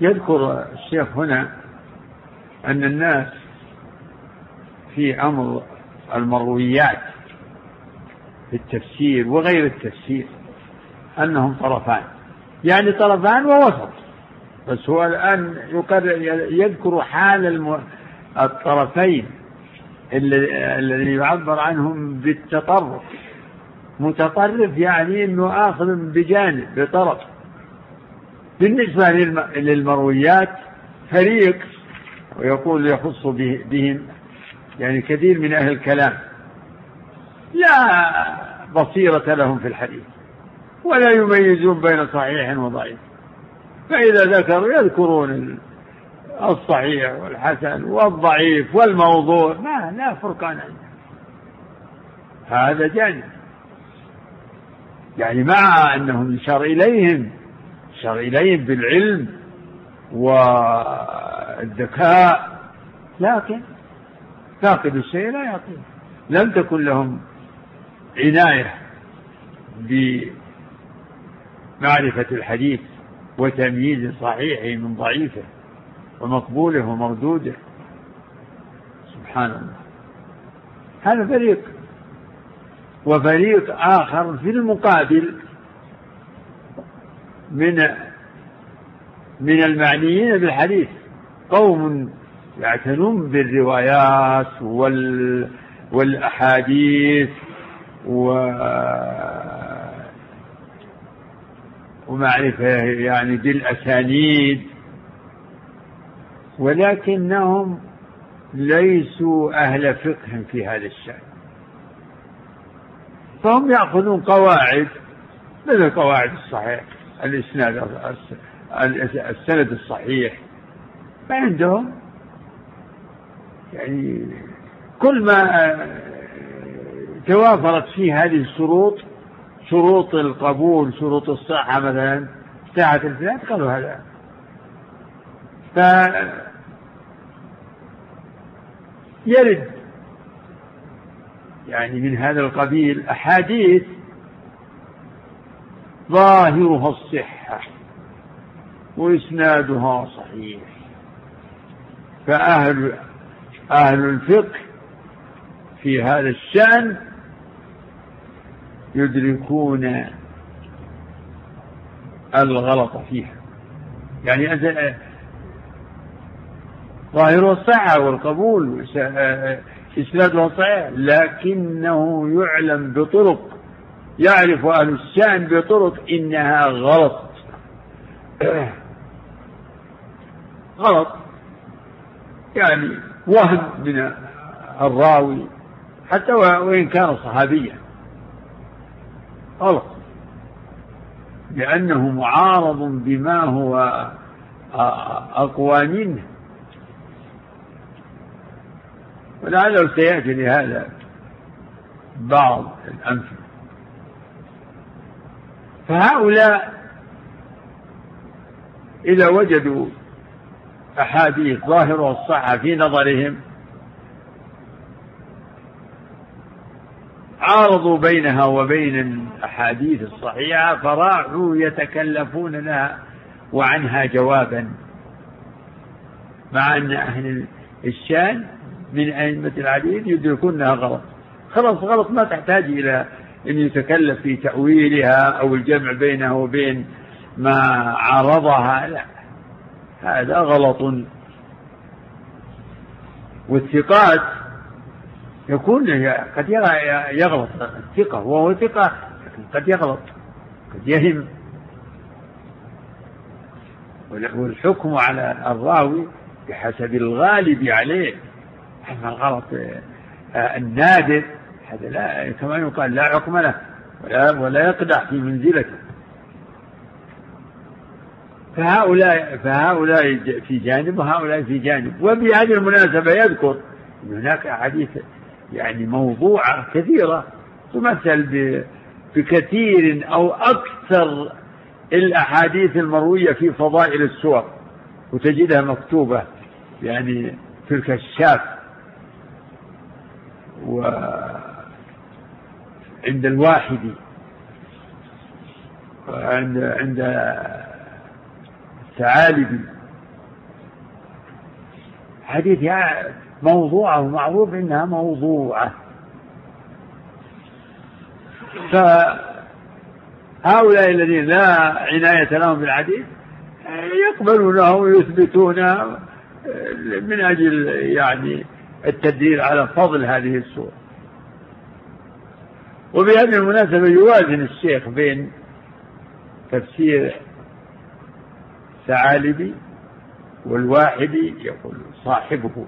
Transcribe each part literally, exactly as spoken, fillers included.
يذكر الشيخ هنا أن الناس في أمر المرويات في التفسير وغير التفسير أنهم طرفان، يعني طرفان ووسط، بس هو الآن يذكر حال الطرفين الذي يعبر عنهم بالتطرف. متطرف يعني أنه آخذ بجانب بطرف. بالنسبة للمرويات فريق، ويقول يخص بهم يعني كثير من أهل الكلام لا بصيرة لهم في الحديث ولا يميزون بين صحيح وضعيف، فإذا ذكروا يذكرون الصحيح والحسن والضعيف والموضوع، ما لا فرقان عنه. هذا جانب، يعني مع أنهم يشار إليهم يشار إليهم بالعلم والذكاء، لكن فاقد الشيء لا يعطيه. لم تكن لهم عناية بمعرفة الحديث وتمييز صحيحه من ضعيفه ومقبوله ومردوده. سبحان الله. هذا فريق. وفريق آخر في المقابل من من المعنيين بالحديث، قوم يعتنون بالروايات وال والأحاديث ومعرفة يعني بالأسانيد، ولكنهم ليسوا أهل فقه في هذا الشأن، فهم يأخذون قواعد مثل قواعد الصحيح، الإسناد السند الصحيح، فعندهم يعني كل ما توافرت فيه هذه الشروط، شروط القبول، شروط الصحة مثلا، ساعة الفلان، قالوا هذا. فيرد يعني من هذا القبيل أحاديث ظاهرها الصحة وإسنادها صحيح، فأهل أهل الفقه في هذا الشأن يدركون الغلط فيها، يعني ظاهرها الصحة والقبول وإسنادها صحيح، لكنه يعلم بطرق، يعرف أهل الشأن بطرق إنها غلط غلط، يعني وهم من الراوي حتى وإن كان صحابيا غلط، لأنه معارض بما هو أقوى منه، ولعله سيأتي لهذا بعض الأمثلة. فهؤلاء إذا وجدوا أحاديث ظاهرها الصحة في نظرهم عارضوا بينها وبين الأحاديث الصحيحة، فراحوا يتكلفون لها وعنها جوابا، مع أن أهل الشان من أئمة الحديث يدركونها غلط. خلاص غلط، ما تحتاج إلى أن يتكلف في تأويلها أو الجمع بينها وبين ما عارضها، لا، هذا غلط. والثقات يكون قد يغلط الثقة، وهو ثقة قد يغلط، قد يهم، والحكم على الراوي بحسب الغالب عليه. أما الغلط النادر هذا لا، كما يقال لا حكم له ولا, ولا يقدح في منزلته. فهؤلاء, فهؤلاء في جانب وهؤلاء في جانب. وبهذه المناسبة يذكر أن هناك أحاديث يعني موضوعة كثيرة تمثل بكثير أو أكثر الأحاديث المروية في فضائل السور، وتجدها مكتوبة يعني في الكشاف وعند الواحدي وعند عند الثعالبي حديث موضوعة ومعروف إنها موضوعة. فهؤلاء الذين لا عناية لهم بالحديث يقبلونه ويثبتونه من أجل يعني التدليل على فضل هذه السورة. وبهذه المناسبة يوازن الشيخ بين تفسير ثعالبي والواحدي يقول صاحبه.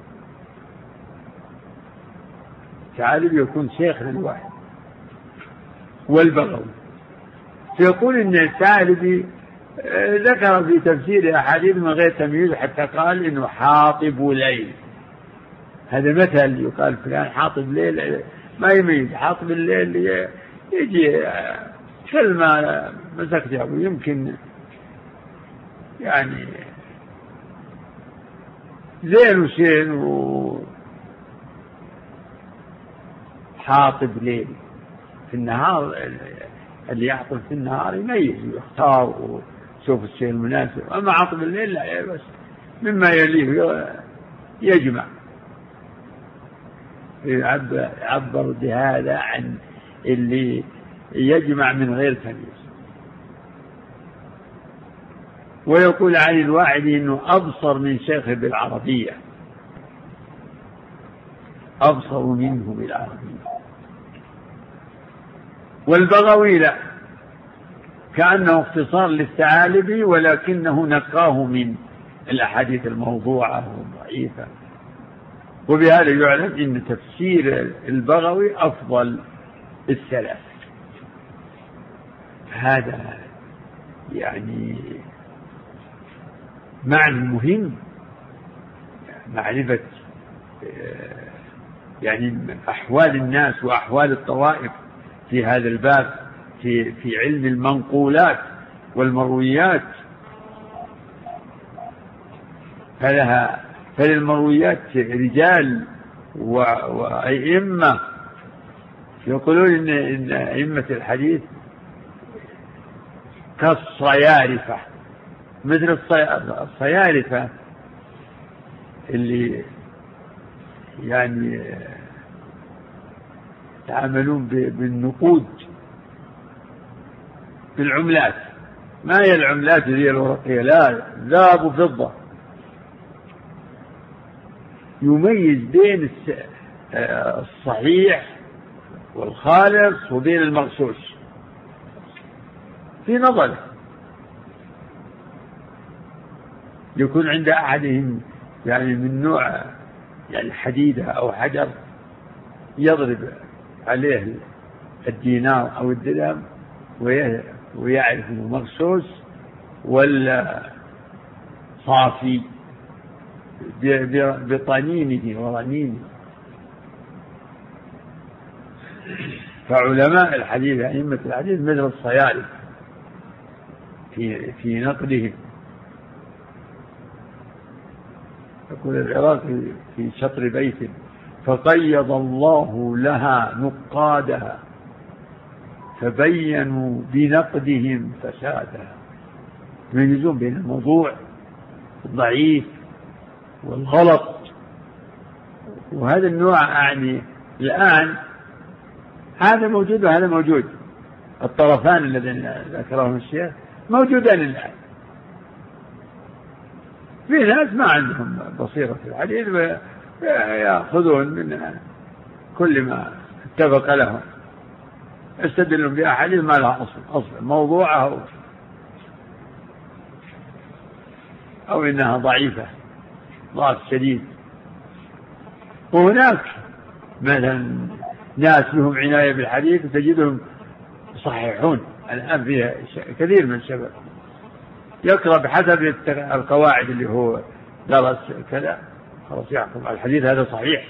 ثعالبي يكون شيخ للواحد والبغوي، فيقول إن الثعالبي ذكر في تفسير أحاديث من غير تمييز حتى قال إنه حاطب ليل. هذا مثل يقال فلان حاطب ليل، ما يميز. حاطب الليل يجي كلمة مسكتها ويمكن يعني زين وشين وحاطب ليل. في النهار اللي يعطل في النهار يميز ويختار ويشوف الشيء المناسب، أما عطب الليل لا، بس مما يليه يجمع. يعبر بهذا عن اللي يجمع من غير تمييز. ويقول عن الواحدي إنه أبصر من شيخه بالعربية، أبصر منه بالعربية. والبغوي لا، كأنه اختصار للثعالبي ولكنه نقاه من الأحاديث الموضوعة والضعيفة. وبهذا يعلم أن تفسير البغوي أفضل الثلاث. هذا يعني معنى مهم، معرفة يعني أحوال الناس وأحوال الطوائف في هذا الباب، في في علم المنقولات والمرويات. فلها فللمرويات رجال وأئمة. يقولون إن إن أئمة الحديث كالصيارفة، مثل الصيارفة اللي يعني يتعاملون بالنقود بالعملات، ما هي العملات هي الورقية، لا، ذهب وفضة. يميز بين الصحيح والخالص وبين المغشوش في نظره. يكون عند أحدهم يعني من نوع يعني حديدة أو حجر يضرب عليه الدينار أو الدرهم ويعرف أنه مغشوش ولا صافي بطنينه ورنينه. فعلماء الحديث أئمة الحديث مثل الصيارف في في نقدهم. يقول العراقي في شطر بيت: فقيض الله لها نقادها فبينوا بنقدهم فسادها. يميزون بين الموضوع الضعيف والغلط. وهذا النوع يعني الآن هذا موجود وهذا موجود، الطرفان الذين ذكرهم الشيخ موجودان الآن. في ناس ما عندهم بصيرة في الحديث ويأخذون من كل ما اتفق لهم، يستدلون بأحاديث ما لها أصل أصل موضوعه أو إنها ضعيفة ضعف شديد. وهناك مثلا ناس لهم عناية بالحديث تجدهم يصححون. الآن فيها كثير من الشباب يقرأ بحسب القواعد اللي هو درس كذا، خلاص يحكم على الحديث هذا صحيح.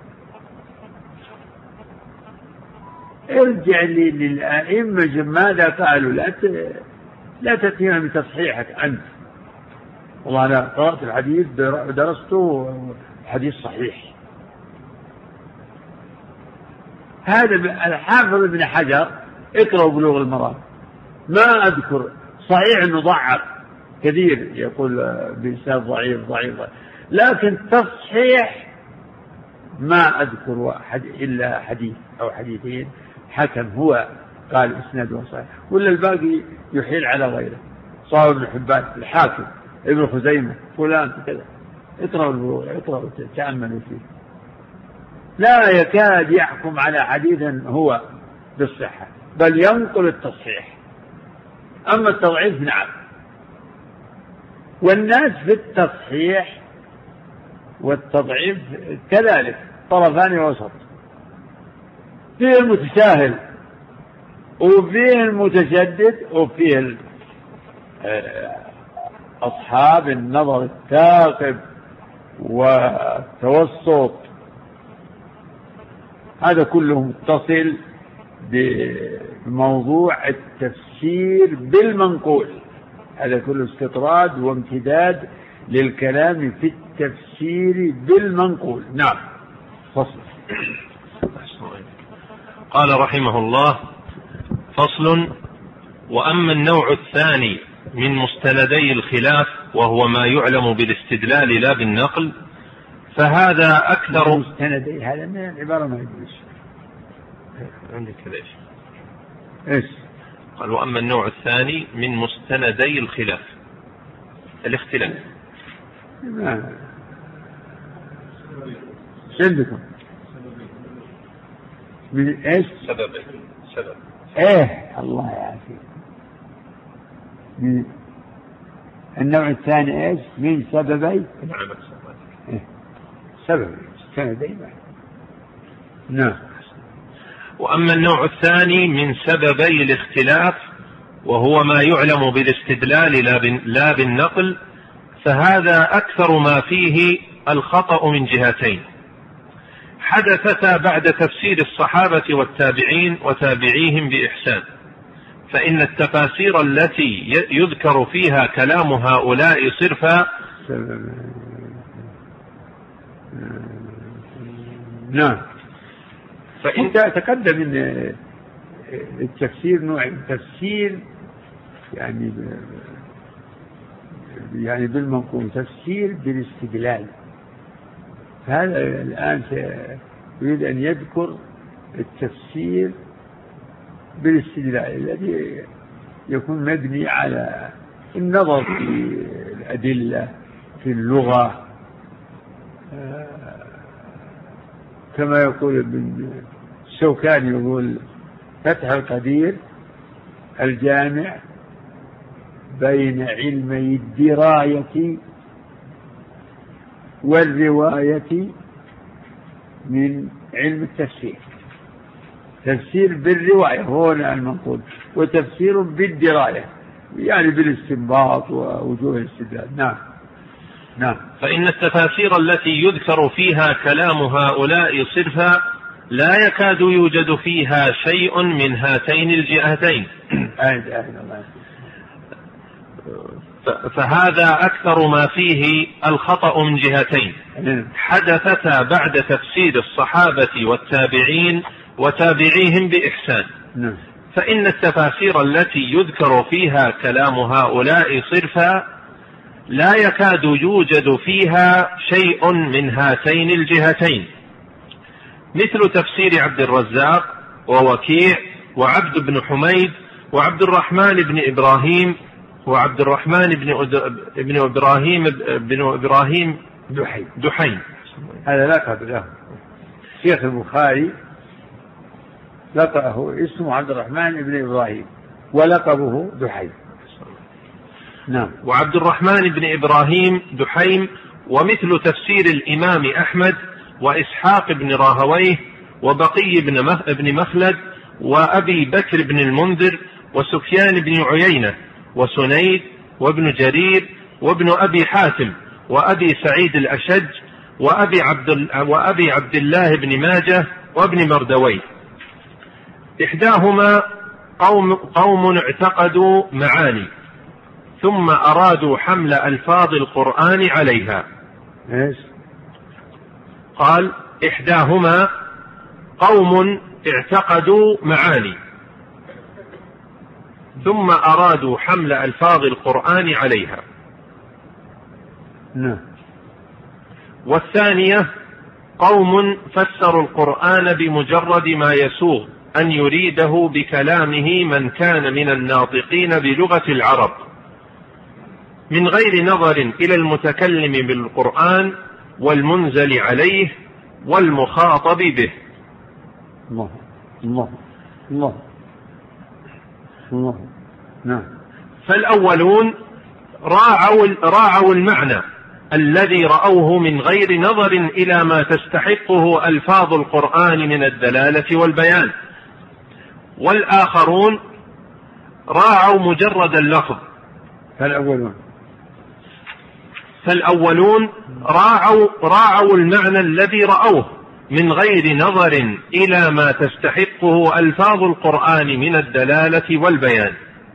ارجع للأئمة ماذا قالوا، لا لا تأتينا بتصحيحك أنت. والله أنا قرأت الحديث درسته حديث صحيح. هذا الحافظ ابن حجر اقرأوا بلوغ المرام ما أذكر صحيح أنه ضعف كثير، يقول بإسناد ضعيف ضعيف، لكن تصحيح ما أذكر أحد إلا حديث أو حديثين حكم هو قال إسناده صحيح، ولا الباقي يحيل على غيره. صار ابن حبان، الحاكم، ابن خزيمة، فلان كذا، اقرأوا البلوغ، اقرأوا تأملوا فيه، لا يكاد يحكم على حديث هو بالصحة، بل ينقل التصحيح. أما التضعيف نعم، والناس في التصحيح والتضعيف كذلك طرفان وسط، فيه المتساهل وفيه المتشدد وفيه أصحاب النظر الثاقب والتوسط، هذا كله متصل بموضوع التفسير بالمنقول، هذا كله استطراد وامتداد للكلام في التفسير بالمنقول. نعم. فصل. قال رحمه الله: فصل: وأما النوع الثاني من مستندي الخلاف وهو ما يعلم بالاستدلال لا بالنقل، فهذا أكثر مستندي، هذا من العبارة ما يدرس عندك ليش إيش قال: وأما النوع الثاني من مستندي الخلاف، الاختلاف ما عندكم من إيش سببين سبب إيه الله يعافيك. من النوع الثاني إيش من سببي إيه؟ سبب سندي. نعم. وأما النوع الثاني من سببي الاختلاف وهو ما يعلم بالاستدلال لا بالنقل، فهذا أكثر ما فيه الخطأ من جهتين حدثتا بعد تفسير الصحابة والتابعين وتابعيهم بإحسان. فإن التفاسير التي يذكر فيها كلام هؤلاء صرفا نعم. فإن تقدم من التفسير نوع تفسير يعني يعني بالمنقول، تفسير بالاستدلال. هذا الآن يريد أن يذكر التفسير بالاستدلال الذي يكون مبني على النظر في الأدلة في اللغة، كما يقول ابن الشوكاني، يقول: فتح القدير الجامع بين علمي الدراية والرواية من علم التفسير. تفسير بالرواية هو المنقول، وتفسير بالدراية يعني بالاستنباط ووجوه الاستدلال. نعم. نعم. فإن التفاسير التي يذكر فيها كلام هؤلاء صرفا لا يكاد يوجد فيها شيء من هاتين الجهتين، فهذا أكثر ما فيه الخطأ من جهتين حدثتا بعد تفسير الصحابة والتابعين وتابعيهم بإحسان. فإن التفاسير التي يذكر فيها كلام هؤلاء صرفا لا يكاد يوجد فيها شيء من هاتين الجهتين، مثل تفسير عبد الرزاق ووكيع وعبد بن حميد وعبد الرحمن بن إبراهيم وعبد الرحمن بن ابن إبراهيم بن إبراهيم دحين دحين هذا لقب له. شيخ البخاري لقبه اسمه عبد الرحمن بن إبراهيم ولقبه دحين. نعم. وعبد الرحمن بن إبراهيم دحين ومثل تفسير الإمام أحمد وإسحاق بن راهويه وبقي بن مخلد وأبي بكر بن المنذر وسفيان بن عيينة وسنيد وابن جرير وابن أبي حاتم وأبي سعيد الأشج وأبي عبد, وأبي عبد الله بن ماجه وابن مردويه. إحداهما قوم, قوم اعتقدوا معاني ثم أرادوا حمل ألفاظ القرآن عليها. إيش؟ قال: إحداهما قوم اعتقدوا معاني ثم أرادوا حمل ألفاظ القرآن عليها. نعم. والثانية قوم فسروا القرآن بمجرد ما يسوغ أن يريده بكلامه من كان من الناطقين بلغة العرب من غير نظر إلى المتكلم بالقرآن والمنزل عليه والمخاطب به. الله الله الله الله. نعم. فالأولون راعوا, راعوا المعنى الذي رأوه من غير نظر إلى ما تستحقه ألفاظ القرآن من الدلالة والبيان، والآخرون راعوا مجرد اللفظ. فالأولون فالأولون راعوا, راعوا المعنى الذي رأوه من غير نظر إلى ما تستحقه ألفاظ القرآن من الدلالة والبيان،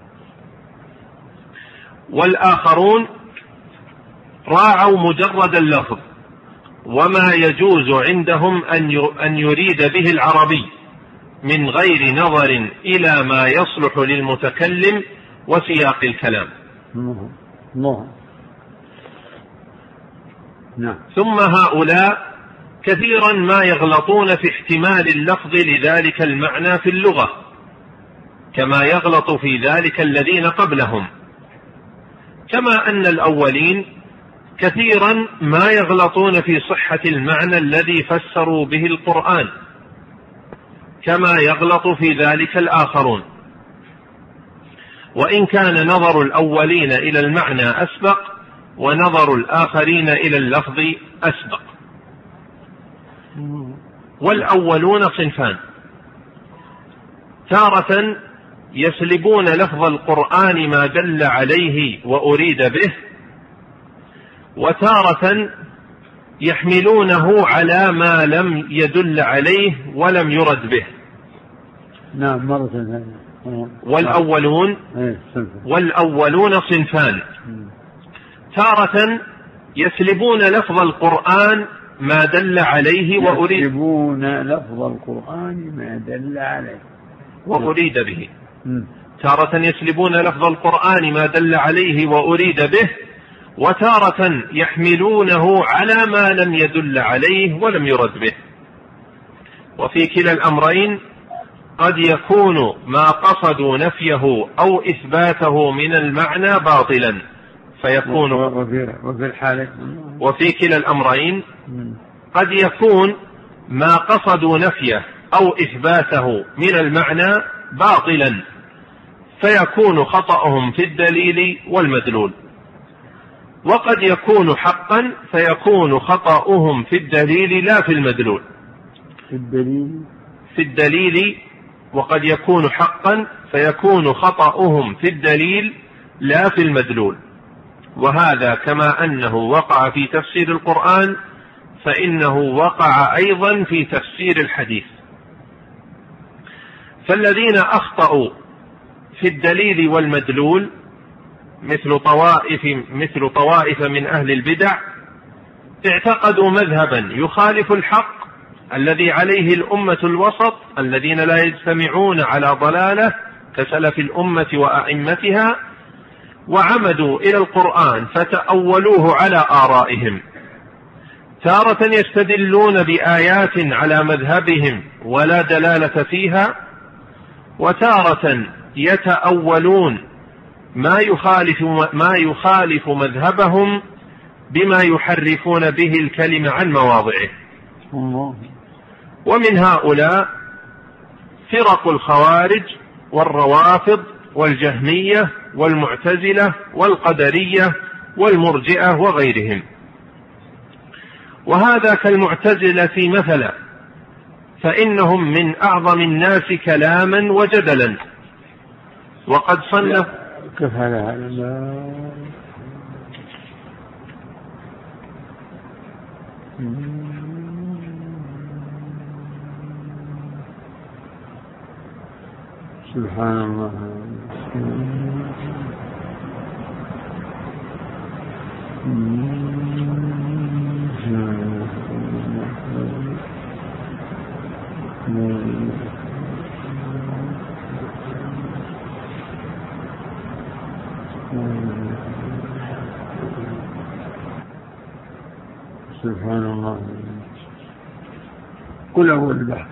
والآخرون راعوا مجرد اللفظ وما يجوز عندهم أن يريد به العربي من غير نظر إلى ما يصلح للمتكلم وسياق الكلام. الله. نعم. ثم هؤلاء كثيرا ما يغلطون في احتمال اللفظ لذلك المعنى في اللغة كما يغلط في ذلك الذين قبلهم، كما أن الأولين كثيرا ما يغلطون في صحة المعنى الذي فسروا به القرآن كما يغلط في ذلك الآخرون، وإن كان نظر الأولين إلى المعنى أسبق ونظر الآخرين إلى اللفظ أسبق. والأولون صنفان: تارة يسلبون لفظ القرآن ما دل عليه وأريد به، وتارة يحملونه على ما لم يدل عليه ولم يرد به. نعم مرة ثانية. والأولون والأولون صنفان: تارة يسلبون لفظ القرآن ما دل عليه وأريد يسلبون لفظ القرآن ما دل عليه وأريد به. تارة يسلبون لفظ القرآن ما دل عليه وأريد به، وتارة يحملونه على ما لم يدل عليه ولم يرد به. وفي كلا الأمرين قد يكون ما قصدوا نفيه أو إثباته من المعنى باطلا فيكون وفي الحالة وفي كلا الأمرين قد يكون ما قصدوا نفيه أو إثباته من المعنى باطلا فيكون خطأهم في الدليل والمدلول، وقد يكون حقا فيكون خطأهم في الدليل لا في المدلول. في الدليل في الدليل وقد يكون حقا فيكون خطأهم في الدليل لا في المدلول. وهذا كما أنه وقع في تفسير القرآن فإنه وقع أيضا في تفسير الحديث. فالذين أخطأوا في الدليل والمدلول مثل طوائف مثل طوائف من أهل البدع اعتقدوا مذهبا يخالف الحق الذي عليه الأمة الوسط الذين لا يجتمعون على ضلالة كسلف الأمة وأئمتها، وعمدوا إلى القرآن فتأولوه على آرائهم. تارة يستدلون بآيات على مذهبهم ولا دلالة فيها، وتارة يتأولون ما يخالف ما يخالف مذهبهم بما يحرفون به الكلمة عن مواضعه. ومن هؤلاء فرق الخوارج والروافض والجهمية والمعتزلة والقدرية والمرجئة وغيرهم. وهذا كالمعتزلة مثلا، فإنهم من أعظم الناس كلاما وجدلا، وقد صنف كيف هذا سبحان الله. سبحان الله. كل أول البحث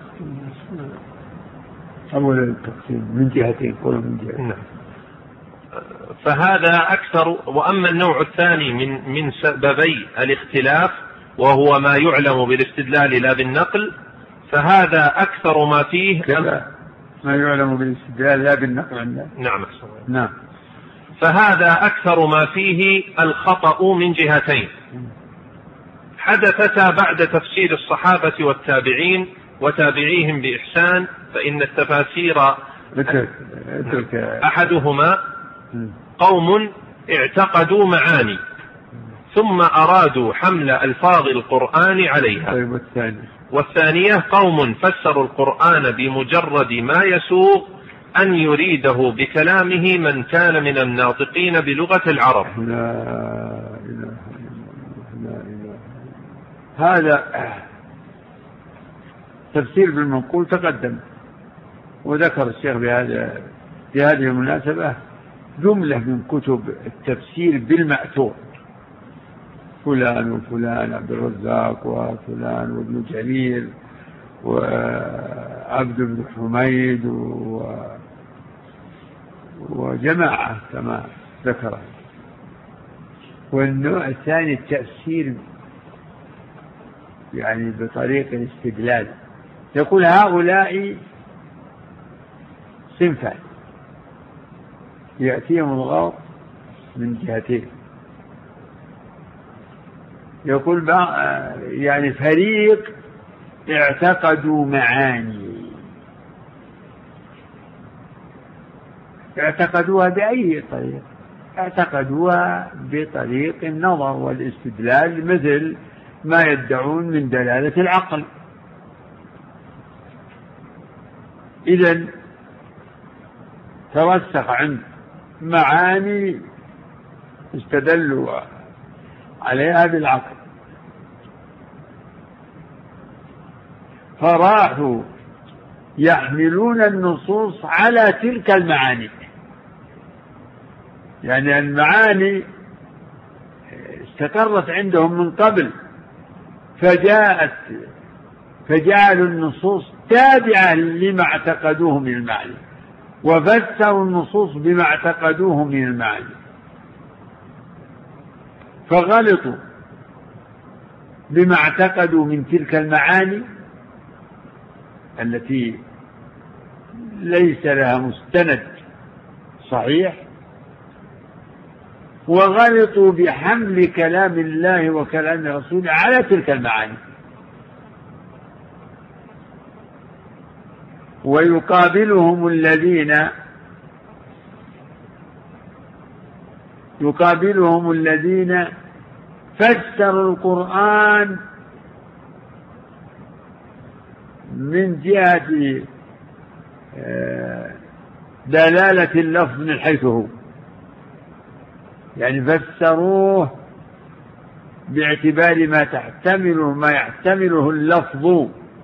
أول التقسيم من جهتين، كل من جهتين. فهذا أكثر. وأما النوع الثاني من من سببي الاختلاف وهو ما يعلم بالاستدلال لا بالنقل، فهذا أكثر ما فيه ما يعلم بالاستدلال لا بالنقل عندنا. نعم نعم. فهذا أكثر ما فيه الخطأ من جهتين حدثتا بعد تفسير الصحابة والتابعين وتابعيهم بإحسان، فإن التفاسير أحدهما قوم اعتقدوا معاني ثم أرادوا حمل ألفاظ القرآن عليها، والثانية قوم فسروا القرآن بمجرد ما يسوغ أن يريده بكلامه من كان من الناطقين بلغة العرب. لا إله لا إله. هذا تفسير بالمنقول تقدم، وذكر الشيخ بهذا في هذه المناسبة جملة من كتب التفسير بالمأثور، فلان وفلان، عبد الرزاق وفلان وابن جرير وعبد بن حميد وجماعة كما ذكر. والنوع الثاني التفسير يعني بطريق الاستدلال، يقول هؤلاء صنفان يأتيهم الغرض من جهتين. يقول يعني فريق اعتقدوا معاني، اعتقدوها بأي طريق؟ اعتقدوها بطريق النظر والاستدلال، مثل ما يدعون من دلالة العقل. إذن ترسخ عند معاني استدلوا عليها بالعقل، فراحوا يحملون النصوص على تلك المعاني. يعني المعاني استقرت عندهم من قبل، فجاءت فجعلوا النصوص تابعة لما اعتقدوه من المعاني، وفسروا النصوص بما اعتقدوه من المعاني، فغلطوا بما اعتقدوا من تلك المعاني التي ليس لها مستند صحيح، وغلطوا بحمل كلام الله وكلام رسوله على تلك المعاني. ويقابلهم الذين يقابلهم الذين فسروا القرآن من جهة دلالة اللفظ من حيث هو، يعني فسروه باعتبار ما تحتمله ما يحتمله اللفظ،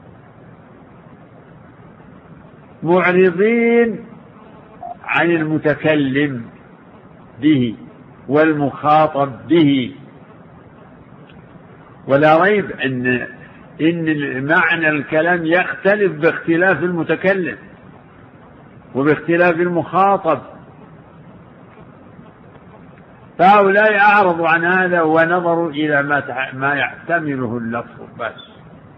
معرضين عن المتكلم به والمخاطب به. ولا ريب أن إن معنى الكلام يختلف باختلاف المتكلم وباختلاف المخاطب، فهؤلاء أعرضوا عن هذا ونظروا إلى ما ما يحتمله اللفظ بس.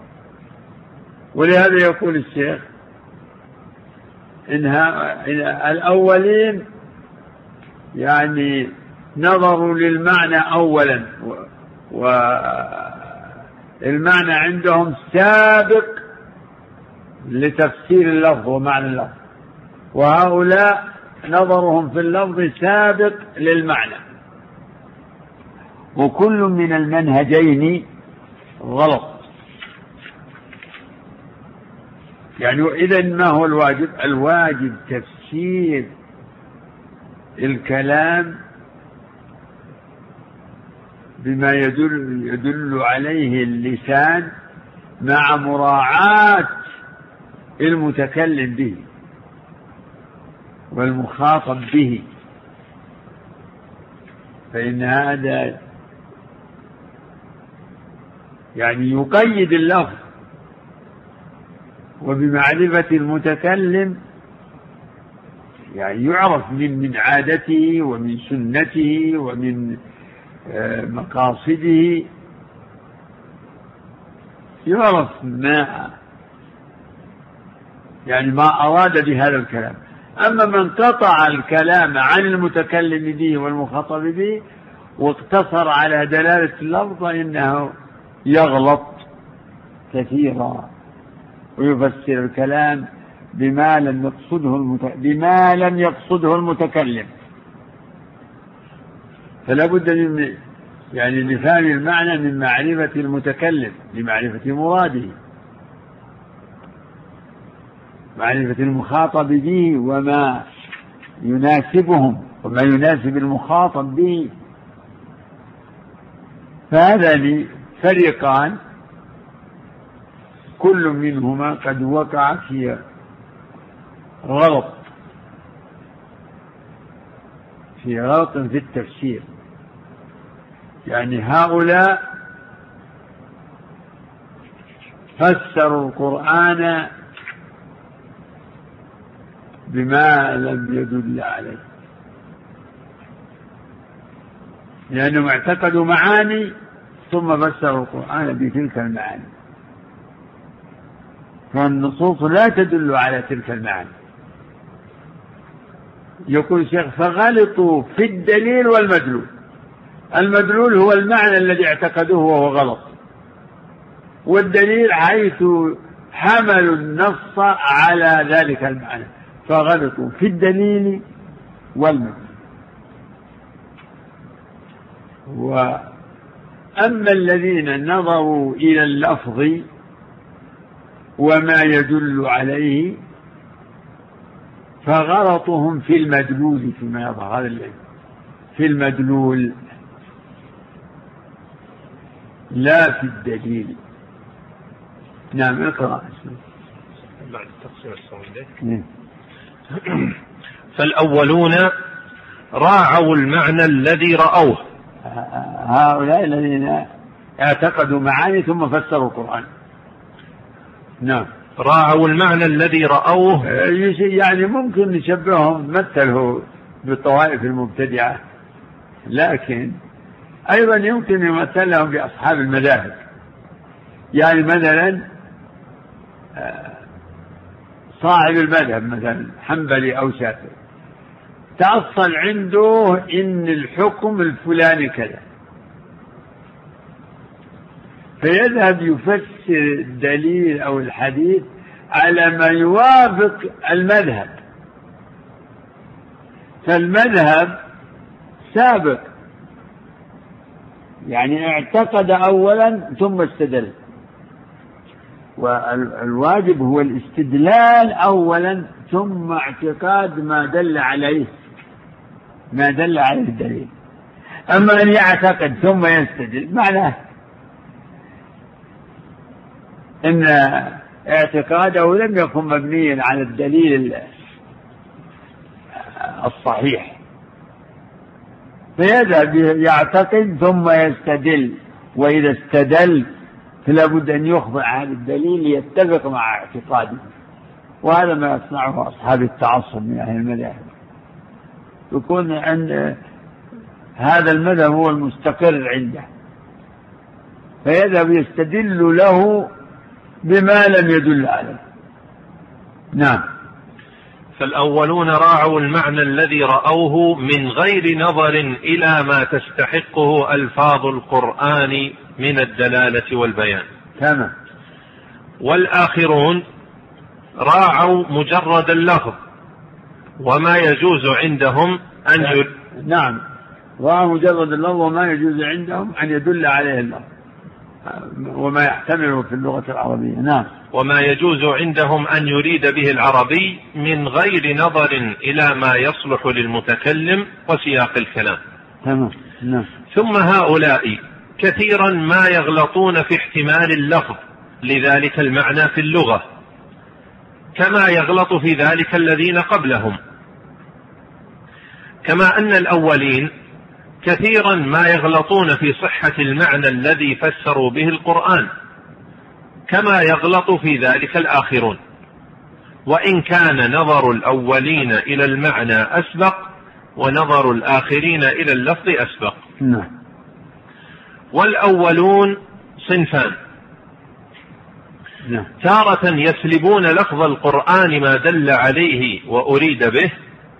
ولهذا يقول الشيخ إنها الأولين يعني نظروا للمعنى أولا، والمعنى عندهم سابق لتفسير اللفظ ومعنى اللفظ، وهؤلاء نظرهم في اللفظ سابق للمعنى، وكل من المنهجين غلط. يعني إذن ما هو الواجب؟ الواجب تفسير الكلام بما يدل, يدل عليه اللسان مع مراعاة المتكلم به والمخاطب به، فإن هذا يعني يقيد اللفظ. وبمعرفة المتكلم يعني يعرف من من عادته ومن سنته ومن مقاصده، يعرف ما يعني ما أراد بهذا الكلام. أما من قطع الكلام عن المتكلم به والمخاطب به واقتصر على دلالة اللفظ فإنه يغلط كثيرا ويفسر الكلام بما لم يقصده المت... بما لم يقصده المتكلم. فلا بد من يعني لفهم المعنى من معرفة المتكلم لمعرفة مراده، معرفة المخاطب به وما يناسبهم وما يناسب المخاطب به. فهذان فريقان كل منهما قد وقع في غلط في غلط في التفسير. يعني هؤلاء فسروا القرآن بما لم يدل عليه، لأنهم اعتقدوا معاني ثم فسروا القرآن بتلك المعاني، فالنصوص لا تدل على تلك المعاني. يقول الشيخ فغلطوا في الدليل والمدلول. المدلول هو المعنى الذي اعتقدوه وهو غلط، والدليل حيث حملوا النص على ذلك المعنى، فغلطوا في الدليل والمدلول. وأما الذين نظروا إلى اللفظ وما يدل عليه فغلطهم في المدلول فيما يظهر هذا العلم في المدلول لا في الدليل. نعم اقرأ بعد التقسيم الصومي. فالأولون راعوا المعنى الذي رأوه، هؤلاء الذين اعتقدوا معاني ثم فسروا القرآن. نعم راعوا المعنى الذي رأوه. يعني ممكن نشبههم مثله بالطوائف المبتدعة، لكن أيضا يمكن يمثلهم بأصحاب المذاهب. يعني مثلا صاحب المذهب مثلا حنبلي أو شافعي تأصل عنده إن الحكم الفلاني كذا، فيذهب يفسر الدليل أو الحديث على ما يوافق المذهب، فالمذهب سابق، يعني اعتقد أولا ثم استدل، والواجب هو الاستدلال أولا ثم اعتقاد ما دل عليه ما دل عليه الدليل. أما أن يعتقد ثم يستدل معناه إن اعتقاده لم يكن مبنيا على الدليل الصحيح، فيذهب يعتقد ثم يستدل، وإذا استدل فلا بد أن يخضع هذا الدليل ليتفق مع اعتقاده. وهذا ما يصنعه أصحاب التعصب من أهل المذاهب، يكون عند هذا المذهب هو المستقر عنده فيذهب يستدل له بما لم يدل عليه. نعم. فالأولون راعوا المعنى الذي رأوه من غير نظر إلى ما تستحقه ألفاظ القرآن من الدلالة والبيان. تمام. والآخرون راعوا مجرد اللفظ وما يجوز عندهم أن يد... نعم راعوا مجرد اللفظ وما يجوز عندهم أن يدل عليه اللفظ وما يحتمله في اللغة العربية. نعم. وما يجوز عندهم أن يريد به العربي من غير نظر إلى ما يصلح للمتكلم وسياق الكلام. تمام. نعم. ثم هؤلاء كثيرا ما يغلطون في احتمال اللفظ لذلك المعنى في اللغة كما يغلط في ذلك الذين قبلهم، كما أن الأولين كثيرا ما يغلطون في صحة المعنى الذي فسروا به القرآن، كما يغلط في ذلك الآخرون، وإن كان نظر الأولين إلى المعنى أسبق ونظر الآخرين إلى اللفظ أسبق. نعم. والأولون صنفان: نعم. تارة يسلبون لفظ القرآن ما دل عليه وأريد به،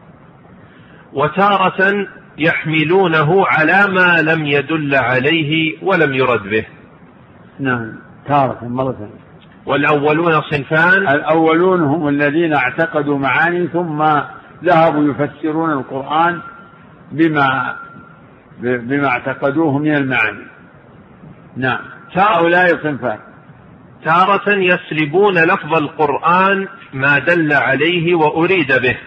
وتارة يحملونه على ما لم يدل عليه ولم يرد به. نعم. تارة مرة. والأولون صنفان: الأولون هم الذين اعتقدوا معاني ثم ذهبوا يفسرون القرآن بما بما اعتقدوه من المعاني. نعم. هؤلاء صنفان: تارة يسلبون لفظ القرآن ما دل عليه وأريد به،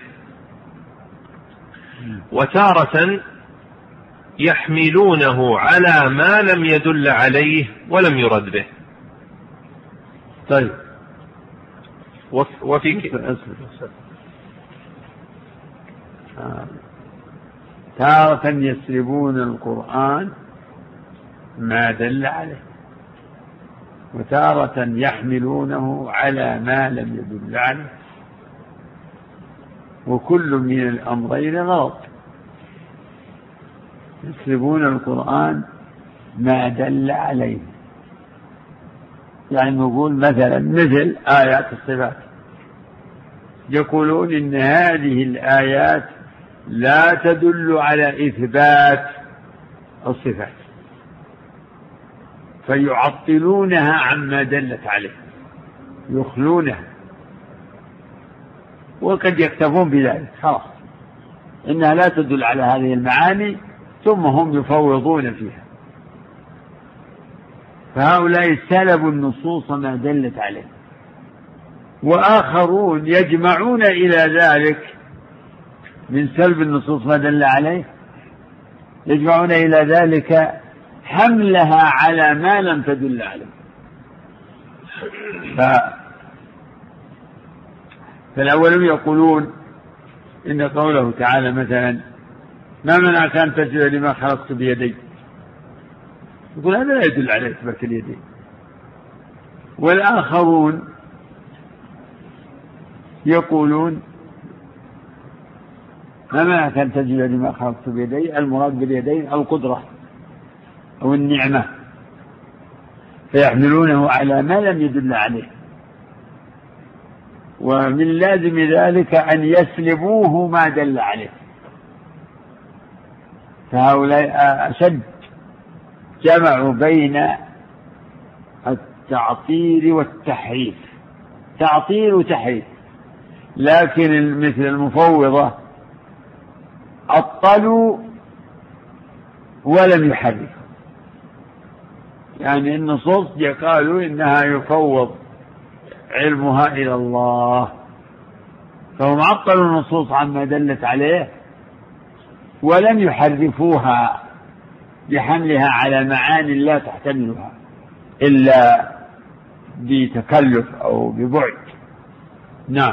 وتارة يحملونه على ما لم يدل عليه ولم يرد به. طيب. وفي تارة يسلبون القرآن ما دل عليه، وتارة يحملونه على ما لم يدل عليه، وكل من الأمرين غلط. يسلبون القرآن ما دل عليه، يعني نقول مثلا مثل آيات الصفات، يقولون إن هذه الآيات لا تدل على إثبات الصفات، فيعطلونها عما دلت عليه، يخلونها، وقد يكتفون بذلك خلاص إنها لا تدل على هذه المعاني، ثم هم يفوضون فيها. فهؤلاء سلبوا النصوص ما دلت عليه، وآخرون يجمعون إلى ذلك من سلب النصوص ما دل عليه، يجمعون إلى ذلك حملها على ما لم تدل عليه. ف... فالأولون يقولون إن قوله تعالى مثلا: ما منعك أن تسجد لما خلقت بيدي، يقول هذا لا يدل على إثبات اليدين. والآخرون يقولون: ما منعك أن تسجد لما خلقت بيدي، المراد باليدين القدرة أو النعمة، فيحملونه على ما لم يدل عليه، ومن لازم ذلك أن يسلبوه ما دل عليه. فهؤلاء أشد، جمعوا بين التعطيل والتحريف، تعطيل وتحريف. لكن مثل المفوضة عطلوا ولم يحرفوا، يعني النصوص قالوا إنها يفوض علمها إلى الله، فهم عطلوا النصوص عما دلت عليه ولم يحرفوها بحملها على معاني لا تحتملها إلا بتكلف أو ببعد. نعم.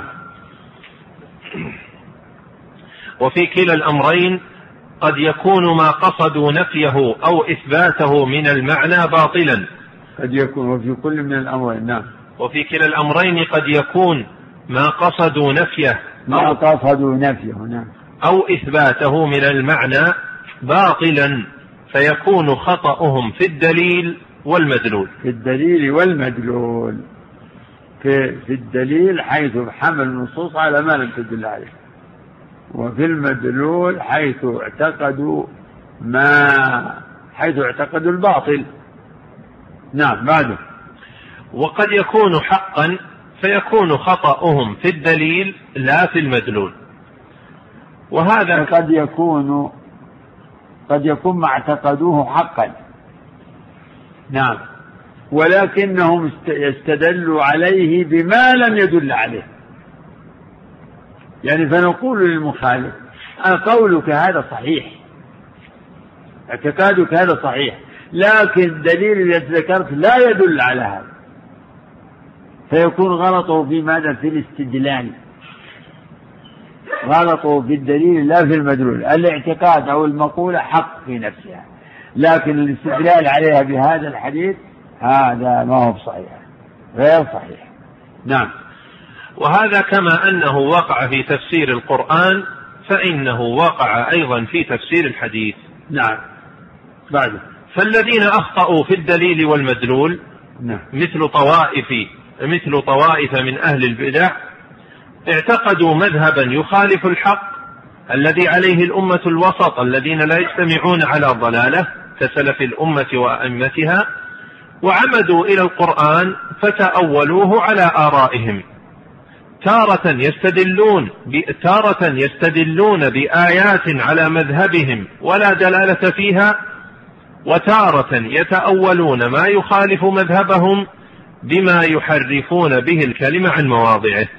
وفي كلا الأمرين قد يكون ما قصدوا نفيه أو إثباته من المعنى باطلا. قد يكون وفي كل من الأمرين. نعم. وفي كلا الأمرين قد يكون ما قصدوا نفيه ما قصدوا نفيه نعم أو إثباته من المعنى باطلا، فيكون خطأهم في الدليل والمدلول. في الدليل والمدلول، في, في الدليل حيث حمل النصوص على ما لم تدل عليه، وفي المدلول حيث اعتقدوا ما حيث اعتقدوا الباطل. نعم. بعده: وقد يكون حقا فيكون خطأهم في الدليل لا في المدلول. وهذا قد يكون قد يكون ما اعتقدوه حقا. نعم. ولكنهم يستدلوا عليه بما لم يدل عليه، يعني فنقول للمخالف: قولك هذا صحيح، اعتقادك هذا صحيح، لكن الدليل الذي ذكرت لا يدل على هذا، فيكون غلطه في ماذا؟ في الاستدلال. غلطوا في الدليل لا في المدلول. الاعتقاد أو المقولة حق في نفسها، لكن الاستدلال عليها بهذا الحديث هذا ما هو صحيح، غير صحيح. نعم. وهذا كما أنه وقع في تفسير القرآن فإنه وقع أيضا في تفسير الحديث. نعم. بعد فالذين أخطأوا في الدليل والمدلول نعم. مثل طوائف مثل طوائف من أهل البدع اعتقدوا مذهبا يخالف الحق الذي عليه الأمة الوسط الذين لا يجتمعون على ضلالة كسلف الأمة وأئمتها، وعمدوا إلى القرآن فتأولوه على آرائهم، تارة يستدلون تارة يستدلون بآيات على مذهبهم ولا دلالة فيها، وتارة يتأولون ما يخالف مذهبهم بما يحرفون به الكلمة عن مواضعه.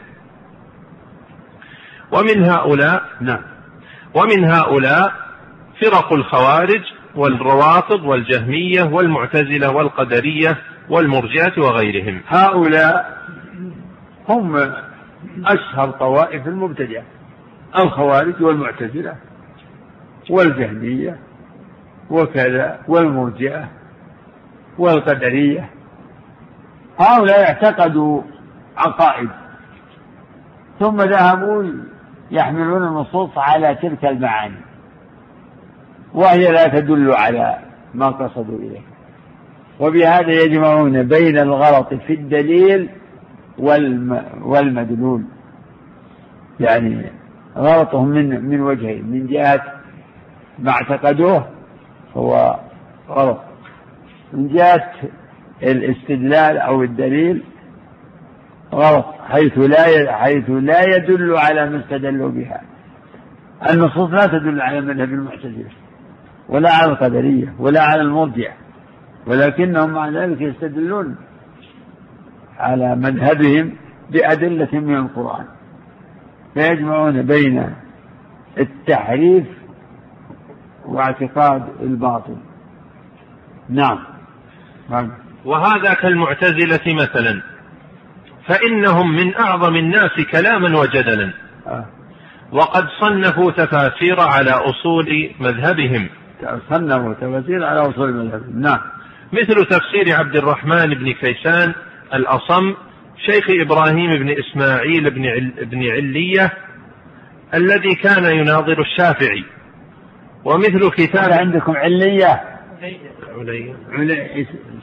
ومن هؤلاء نعم. ومن هؤلاء فرق الخوارج والروافض والجهمية والمعتزلة والقدرية والمرجئة وغيرهم. هؤلاء هم أشهر طوائف المبتدعة، الخوارج والمعتزلة والجهمية وكذا والمرجئة والقدرية. هؤلاء اعتقدوا عقائد ثم ذهبوا يحملون النصوص على تلك المعاني وهي لا تدل على ما قصدوا إليه، وبهذا يجمعون بين الغلط في الدليل والمدلول. يعني غلطهم من من وجهين، من جهة ما اعتقدوه هو غلط، من جهة الاستدلال أو الدليل غلط، حيث لا حيث لا يدل على ما استدلوا بها. النصوص لا تدل على مذهب المعتزلة ولا على القدرية ولا على المرجئة، ولكنهم مع ذلك يستدلون على مذهبهم بأدلة من القرآن، فيجمعون بين التحريف واعتقاد الباطل. نعم. وهذا كالمعتزلة مثلا، فإنهم من أعظم الناس كلاما وجدلا، وقد صنفوا تفاسير على أصول مذهبهم. صنفوا تفاسير على أصول مذهبهم. نعم. مثل تفسير عبد الرحمن بن كيسان الأصم شيخ إبراهيم بن إسماعيل بن, عل... بن علية الذي كان يناظر الشافعي. ومثل كتاب عندكم علية علي علي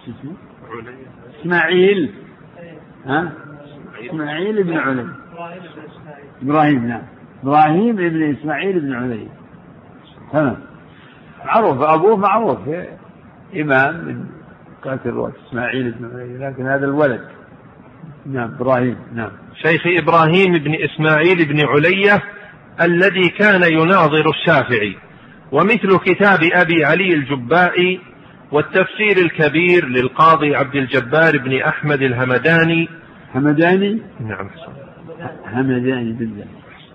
إسماعيل ها إسماعيل بن علي إبراهيم. نعم. إبراهيم بن إسماعيل بن علي تمام، معروف أبوه معروف إمام من كاتب الوقت إسماعيل بن علي، لكن هذا الولد. نعم. إبراهيم. نعم. شيخ إبراهيم بن إسماعيل بن علية الذي كان يناظر الشافعي. ومثل كتاب أبي علي الجبائي والتفسير الكبير للقاضي عبد الجبار بن أحمد الهمداني. همداني. نعم. همداني بالله.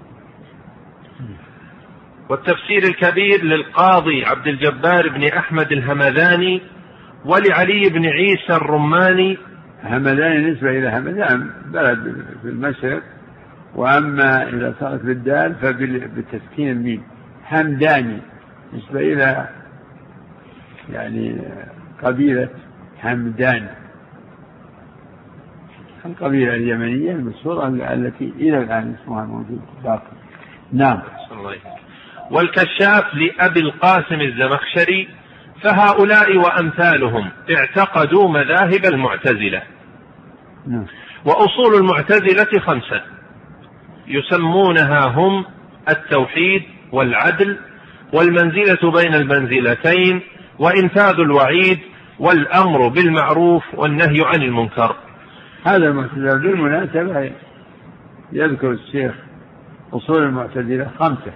والتفسير الكبير للقاضي عبد الجبار بن أحمد الهمداني ولعلي بن عيسى الرماني. همداني نسبة إلى همدان بلد في المشرق، وأما إذا صارت بالدال فبالتسكين الميم همداني نسبة إلى يعني قبيلة همدان، القبيلة اليمنية المشهورة التي إلى الآن اسمها موجود باقي. نعم. والكشاف لأبي القاسم الزمخشري. فهؤلاء وأمثالهم اعتقدوا مذاهب المعتزلة. نعم. وأصول المعتزلة خمسة يسمونها هم التوحيد والعدل والمنزلة بين المنزلتين وإنفاذ الوعيد والأمر بالمعروف والنهي عن المنكر. هذا المعتزلة بالمناسبة يذكر الشيخ أصول المعتزلة خمسة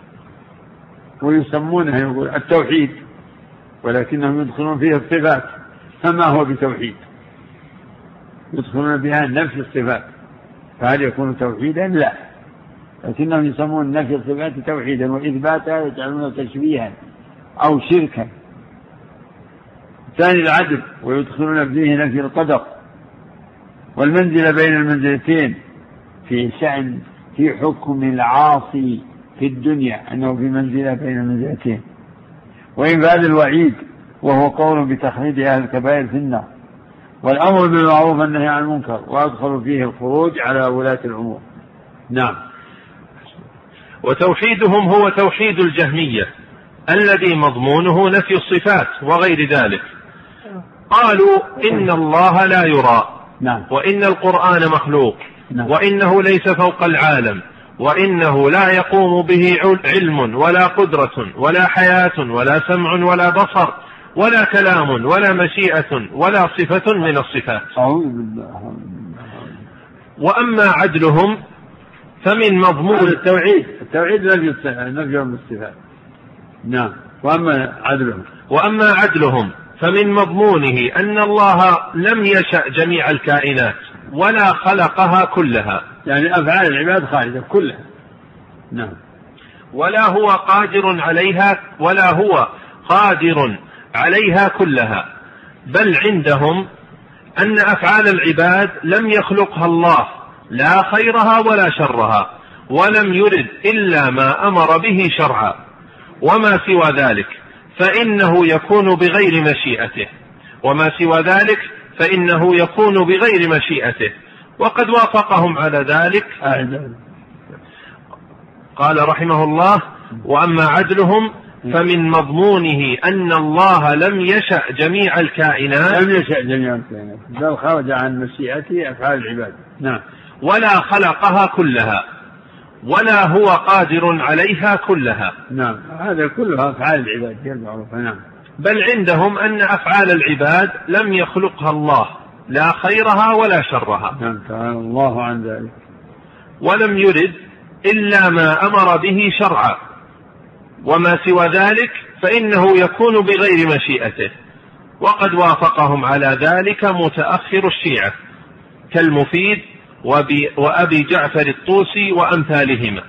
ويسمونها يقول التوحيد، ولكنهم يدخلون فيها الصفات، فما هو بتوحيد؟ يدخلون بها نفي الصفات، فهل يكون توحيدا؟ لا، لكنهم يسمون نفي الصفات توحيدا وإثباتها يجعلون تشبيها أو شركا. ثاني العدل، ويدخلون فيه نفي القدر والمنزلة بين المنزلتين في شأن في حكم العاصي في الدنيا أنه في منزلة بين منزلتين، وإنفاذ الوعيد وهو قول بتخليد أهل الكبائر في النار، والأمر بالمعروف والنهي عن المنكر، وأدخل فيه الخروج على ولاة الأمور. نعم. وتوحيدهم هو توحيد الجهمية الذي مضمونه نفي الصفات وغير ذلك. قالوا إن الله لا يرى، نعم. وإن القرآن مخلوق، نعم. وإنه ليس فوق العالم، وإنه لا يقوم به علم ولا قدرة ولا حياة ولا سمع ولا بصر ولا كلام ولا مشيئة ولا صفة من الصفات. وأما عدلهم فمن مضمون التوحيد التوحيد نفي الصفات. نعم. وأما عدلهم وأما عدلهم فمن مضمونه أن الله لم يشأ جميع الكائنات ولا خلقها كلها، يعني أفعال العباد خالدة كلها. نعم. ولا هو قادر عليها ولا هو قادر عليها كلها، بل عندهم أن أفعال العباد لم يخلقها الله لا خيرها ولا شرها، ولم يرد إلا ما أمر به شرعا، وما سوى ذلك فإنه يكون بغير مشيئته وما سوى ذلك فإنه يكون بغير مشيئته وقد وافقهم على ذلك. قال رحمه الله: وأما عدلهم فمن مضمونه أن الله لم يشأ جميع الكائنات لم يشأ جميع الكائنات بل خرج عن مشيئته أفعال العباد. نعم. ولا خلقها كلها ولا هو قادر عليها كلها. نعم. هذا كلها أفعال العباد هي المعروفة. نعم. بل عندهم أن أفعال العباد لم يخلقها الله لا خيرها ولا شرها. نعم. تعالى الله عن ذلك. ولم يرد إلا ما أمر به شرعا، وما سوى ذلك فإنه يكون بغير مشيئته، وقد وافقهم على ذلك متأخر الشيعة كالمفيد وأبي جعفر الطوسي وأمثالهما.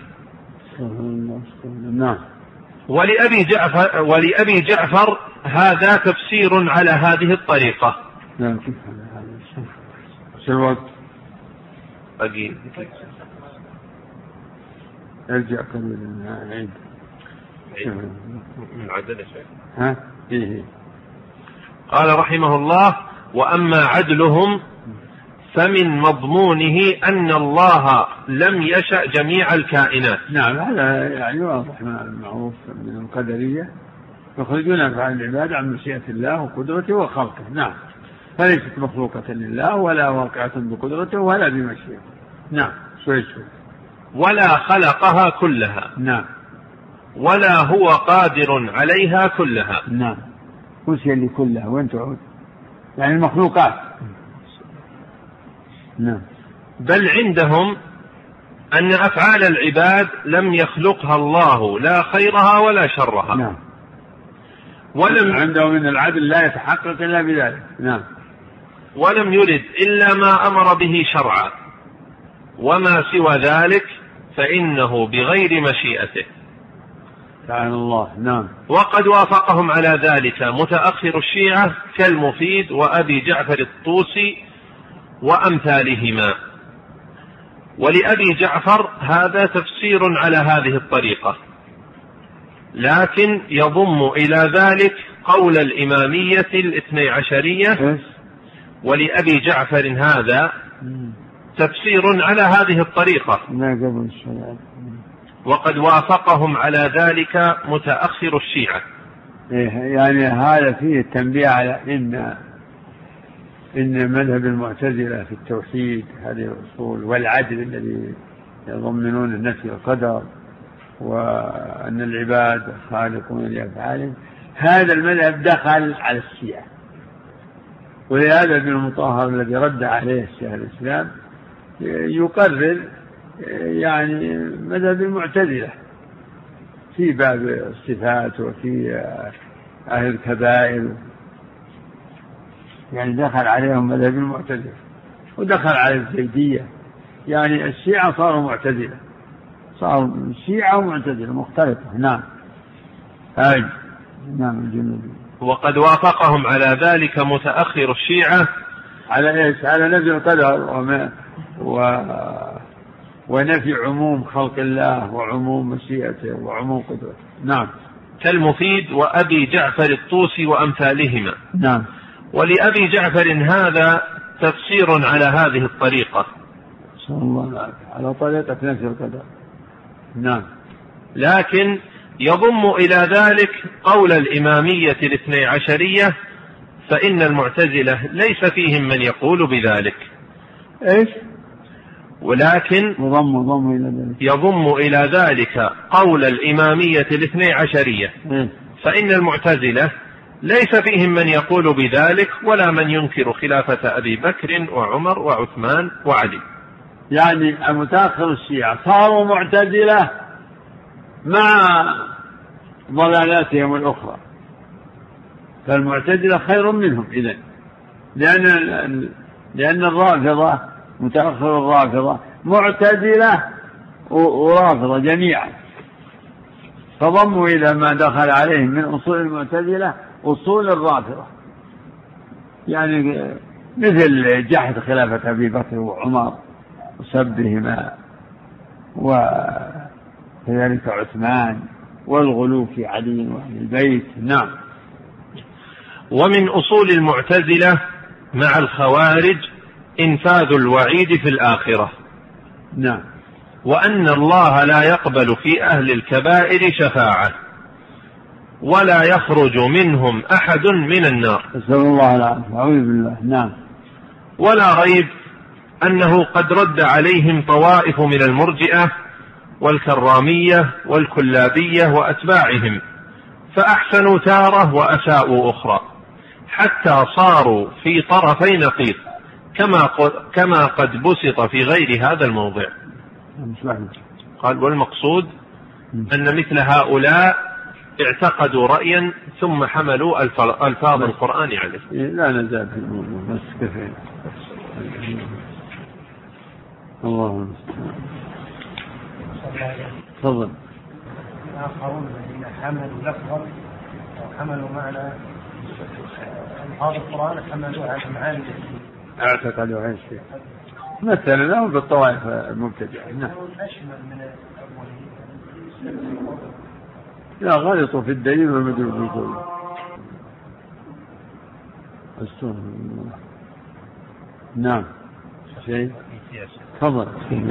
نعم. ولأبي جعفر, ولأبي جعفر هذا تفسير على هذه الطريقة. نعم. كيف هذا الوقت أجي ارجع قليلا عيد من عدد شيء. ها إيه. قال رحمه الله: وأما عدلهم فمن مضمونه أن الله لم يشأ جميع الكائنات. نعم. هذا يعني واضح من المعروف من القدرية، يخرجون أفعال العباد عن مشيئة الله وقدرته وخلقه. نعم. فليست مخلوقة لله ولا واقعة بقدرته ولا بمشيئته. نعم. شوي شوي. ولا خلقها كلها. نعم. ولا هو قادر عليها كلها. نعم. وش اللي كلها وين تعود؟ يعني المخلوقات. نعم. بل عندهم أن أفعال العباد لم يخلقها الله لا خيرها ولا شرها. نعم. ولم عندهم من العدل لا يتحقق إلا بذلك. نعم. ولم يرد إلا ما أمر به شرعا، وما سوى ذلك فإنه بغير مشيئته. تعالى الله. نعم. وقد وافقهم على ذلك متأخر الشيعة كالمفيد وأبي جعفر الطوسي وأمثالهما. ولأبي جعفر هذا تفسير على هذه الطريقة، لكن يضم إلى ذلك قول الإمامية الاثني عشرية. ولأبي جعفر هذا تفسير على هذه الطريقة، وقد وافقهم على ذلك متأخر الشيعة. يعني هذا فيه التنبيه على إن إن مذهب المعتزلة في التوحيد هذه الأصول والعدل الذي يضمنون النفي القدر وأن العباد خالقون لأفعالهم، هذا المذهب دخل على الشيعة. ولهذا ابن المطهر الذي رد عليه الشيخ الإسلام يقرر يعني مذهب المعتزلة في باب الصفات وفي أهل الكبائر، يعني دخل عليهم مذهب المعتزلة ودخل على الزيدية. يعني الشيعة صاروا معتزلة، صاروا شيعة ومعتزلة مختلفة. نعم. هاي نعم الجنوبي. وقد وافقهم على ذلك متأخر الشيعة على إيش؟ على نفي القدر وما و ونفي عموم خلق الله وعموم مشيئته وعموم قدرته. نعم. كالمفيد وأبي جعفر الطوسي وأمثالهما. نعم. ولأبي جعفر هذا تفسير على هذه الطريقة. صلى الله على طريقة نفي القدر. نعم. لكن يضم إلى ذلك قول الإمامية الاثني عشرية، فإن المعتزلة ليس فيهم من يقول بذلك. إيش؟ ولكن يضم, يضم, إلى ذلك. يضم إلى ذلك قول الإمامية الاثني عشرية، إيه؟ فإن المعتزلة ليس فيهم من يقول بذلك ولا من ينكر خلافة أبي بكر وعمر وعثمان وعلي. يعني المتأخر الشيعة صاروا معتزلة مع ضلالاتهم الأخرى، فالمعتزلة خير منهم إذن، لأن لأن الرافضة متأخر الرافضة معتزلة ورافضة جميعا، فضموا إلى ما دخل عليهم من أصول المعتزلة أصول الرافضة، يعني مثل جحد خلافة أبي بكر وعمر وسبهما، وكذلك عثمان، والغلو في علي وأهل البيت. نعم. ومن أصول المعتزلة مع الخوارج إنفاذ الوعيد في الآخرة. نعم. وأن الله لا يقبل في أهل الكبائر شفاعة ولا يخرج منهم أحد من النار. نسأل الله العافية. أعوذ بالله. نعم. ولا ريب أنه قد رد عليهم طوائف من المرجئة والكرامية والكلابية وأتباعهم، فأحسنوا تارة وأساءوا أخرى، حتى صاروا في طرفي نقيض، كما كما قد بسط في غير هذا الموضع. قال: والمقصود أن مثل هؤلاء اعتقدوا رأيا ثم حملوا ألفاظ القرآن عليه. لا نزال في الموضوع، بس كفاية. اللهم تفضل. آخرون الذين حملوا لفظا وحملوا معنى ألفاظ القرآن حملوا على معاني اعتقدوا عن شيء، مثلا لهم بالطوائف المبتدعة. نعم. لا، غلطوا في الدليل والمدلول بالقول. نعم. شيء تفضل.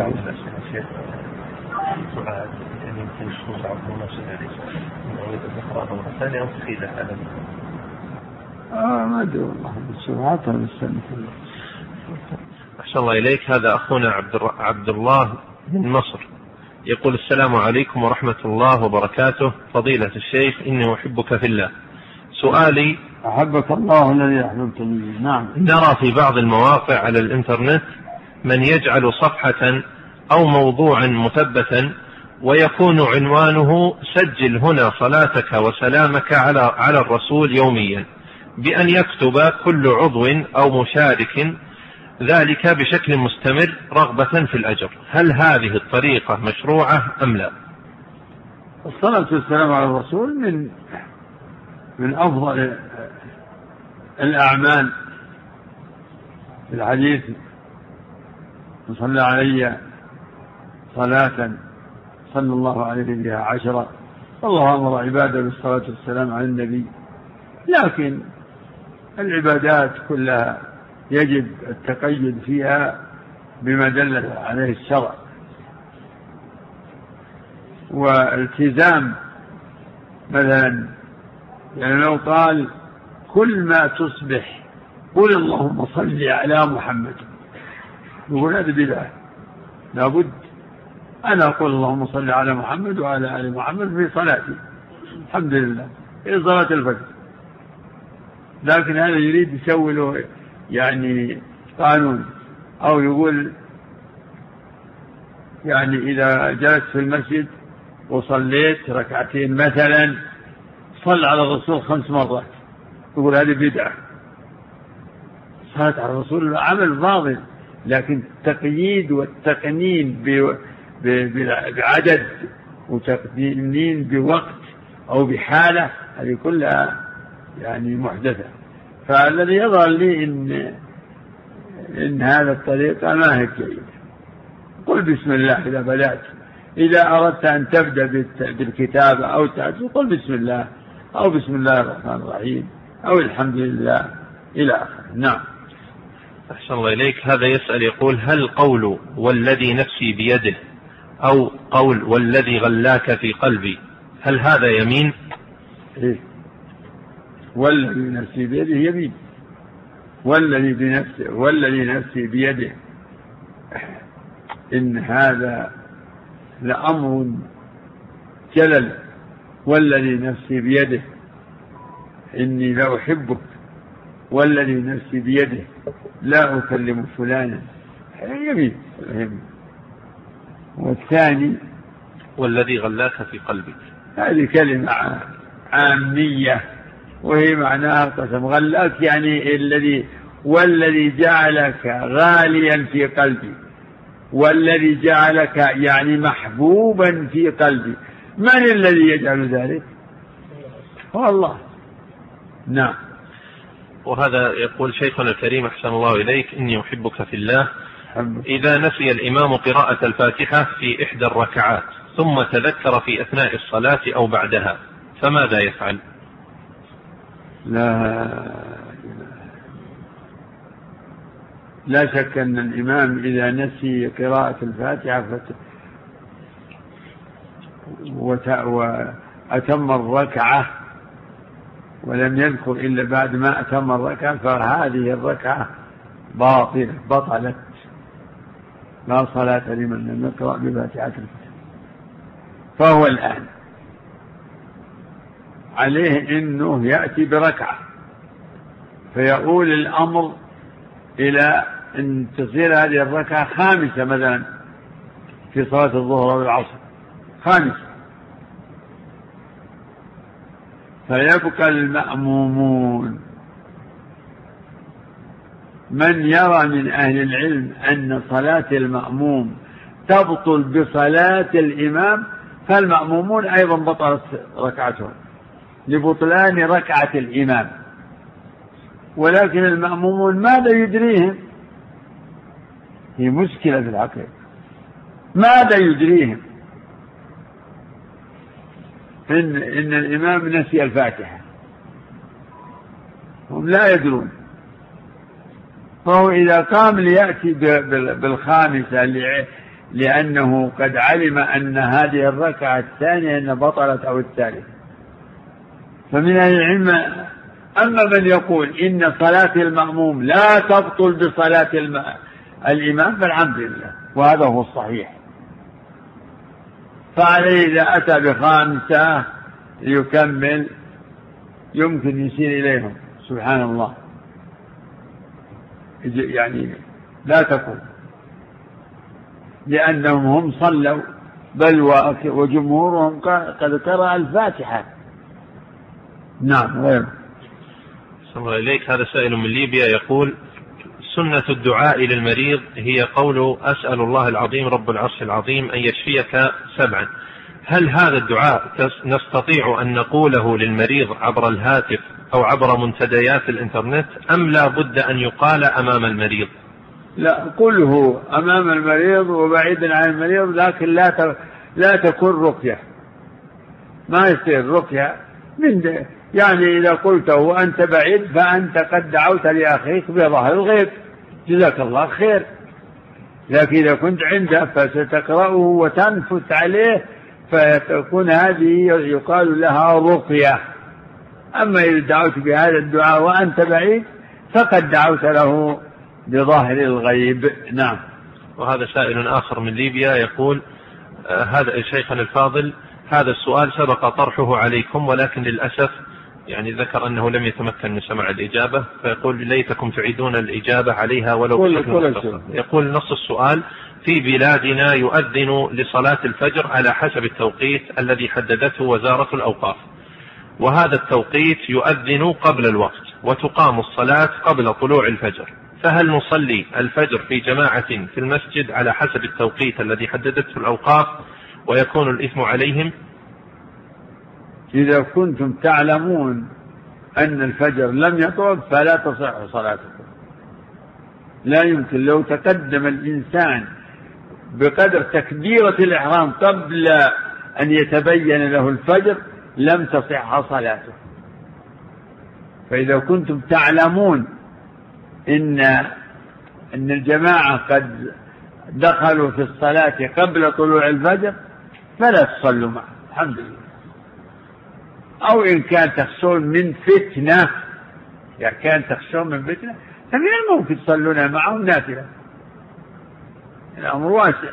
سؤال أن يمكن الشخص عبد نفسه عليه ويريد الإقرار والثاني أو تخيله هذا؟ آه ما أدري والله، بسرعة نستنى. أحسن الله إليك. هذا أخونا عبد الله من مصر يقول: السلام عليكم ورحمة الله وبركاته، فضيلة الشيخ، إني أحبك في الله. سؤالي: أحبك الله الذي أحببتني. نعم. نرى في بعض المواقع على الإنترنت من يجعل صفحة أو موضوعا مثبتا ويكون عنوانه: سجل هنا صلاتك وسلامك على على الرسول يوميا، بأن يكتب كل عضو أو مشارك ذلك بشكل مستمر رغبة في الأجر. هل هذه الطريقة مشروعة أم لا؟ الصلاة والسلام على الرسول من من أفضل الأعمال. في الحديث: صلى علي صلاة صلى الله عليه بها عشرة. الله أمر عباده بالصلاة والسلام على النبي، لكن العبادات كلها يجب التقيد فيها بما دل عليه الشرع، والتزام. مثلا يعني لو قال: كل ما تصبح قل اللهم صل على محمد، يقول هذا بدعة. لابد أنا أقول اللهم صل على محمد وعلى آل محمد في صلاتي، الحمد لله، في صلاة الفجر. لكن هذا يريد يسوي له يعني قانون، أو يقول يعني إذا جلست في المسجد وصليت ركعتين مثلا صل على الرسول خمس مرات، يقول هذه بدعة. صلاة على الرسول عمل فاضل، لكن التقييد والتقنين بعدد وتقنين بوقت أو بحالة هذه كلها يعني محدثة. فالذي يظهر لي إن إن هذا الطريقة ما هي جيدة، قل بسم الله إذا بدأت. إذا أردت أن تبدأ بالكتابة أو تعجل قل بسم الله، أو بسم الله الرحمن الرحيم، أو الحمد لله إلى آخره. نعم. أحسن الله إليك. هذا يسأل يقول: هل قول والذي نفسي بيده أو قول والذي غلاك في قلبي هل هذا يمين؟ إيه؟ والذي نفسي بيده يمين، والذي بنفسه والذي نفسي بيده، إن هذا لأمر جلل. والذي نفسي بيده إني لأحبك، والذي نفسي بيده لا أكلم فلانا، يمين. والثاني والذي غلاك في قلبي، هذه كلمة عامية وهي معناها قسم. غلاك يعني الذي، والذي جعلك غاليا في قلبي، والذي جعلك يعني محبوبا في قلبي. من الذي يجعل ذلك؟ هو الله. نعم. وهذا يقول شيخنا الكريم أحسن الله إليك: إني أحبك في الله. إذا نسي الإمام قراءة الفاتحة في إحدى الركعات ثم تذكر في أثناء الصلاة أو بعدها فماذا يفعل؟ لا لا شك أن الإمام إذا نسي قراءة الفاتحة فت... وت... وأتم الركعة ولم يذكر إلا بعد ما أتم الركعة فهذه الركعة باطلة بطلت، لا صلاة لمن لم يقرأ بفاتحة الكتاب. فهو الآن عليه إنه يأتي بركعة، فيقول الأمر إلى أن تصير هذه الركعة خامسة مثلا في صلاة الظهر والعصر، خامسة، فيبقى المأمومون. من يرى من أهل العلم أن صلاة المأموم تبطل بصلاة الإمام فالمأمومون أيضا بطلت ركعتهم لبطلان ركعة الإمام، ولكن المأمومون ماذا يدريهم؟ هي مشكلة في العقيدة، ماذا يدريهم إن, إن الإمام نسي الفاتحة؟ هم لا يدرون. فهو إذا قام ليأتي بالخامسة لأنه قد علم أن هذه الركعة الثانية أن بطلت أو الثالثة. فمن العلم أما من يقول إن صلاة المأموم لا تبطل بصلاة الإمام فالحمد لله، وهذا هو الصحيح. فعليه إذا أتى بخامسة يكمل يمكن يشير إليهم سبحان الله، يعني لا تكون، لأنهم هم صلوا بل وجمهورهم قد قرأ الفاتحة. نعم. غير صلى الله إليك. هذا سائل من ليبيا يقول: سنة الدعاء للمريض هي قول أسأل الله العظيم رب العرش العظيم أن يشفيك سبعا. هل هذا الدعاء نستطيع أن نقوله للمريض عبر الهاتف أو عبر منتديات الإنترنت أم لا بد أن يقال أمام المريض؟ لا، قله أمام المريض وبعيدا عن المريض، لكن لا لا تكون رقية، ما يصير رقية من يعني إذا قلته وأنت بعيد فأنت قد دعوت لأخيك بظهر الغيب جزاك الله خير، لكن إذا كنت عنده فستقرأه وتنفث عليه فتكون هذه يقال لها رقية. أما إذا دعوت بهذا الدعاء وأنت بعيد فقد دعوت له بظاهر الغيب. نعم. وهذا سائل آخر من ليبيا يقول: آه هذا شيخنا الفاضل، هذا السؤال سبق طرحه عليكم ولكن للأسف يعني ذكر أنه لم يتمكن من سماع الإجابة، فيقول ليتكم تعيدون الإجابة عليها ولو بشكل. يقول نص السؤال: في بلادنا يؤذن لصلاة الفجر على حسب التوقيت الذي حددته وزارة الأوقاف، وهذا التوقيت يؤذن قبل الوقت وتقام الصلاة قبل طلوع الفجر، فهل نصلي الفجر في جماعة في المسجد على حسب التوقيت الذي حددته الأوقاف ويكون الإثم عليهم؟ إذا كنتم تعلمون أن الفجر لم يطلع فلا تصح صلاتكم، لا يمكن. لو تقدم الإنسان بقدر تكبيرة الإحرام قبل أن يتبين له الفجر لم تصح صلاته. فإذا كنتم تعلمون إن أن الجماعة قد دخلوا في الصلاة قبل طلوع الفجر فلا تصلوا معه، الحمد لله. أو إن كان تخشون من فتنة، يعني كان تخشون من فتنة فمن الممكن تصلون معهم نافلة، الأمر واسع.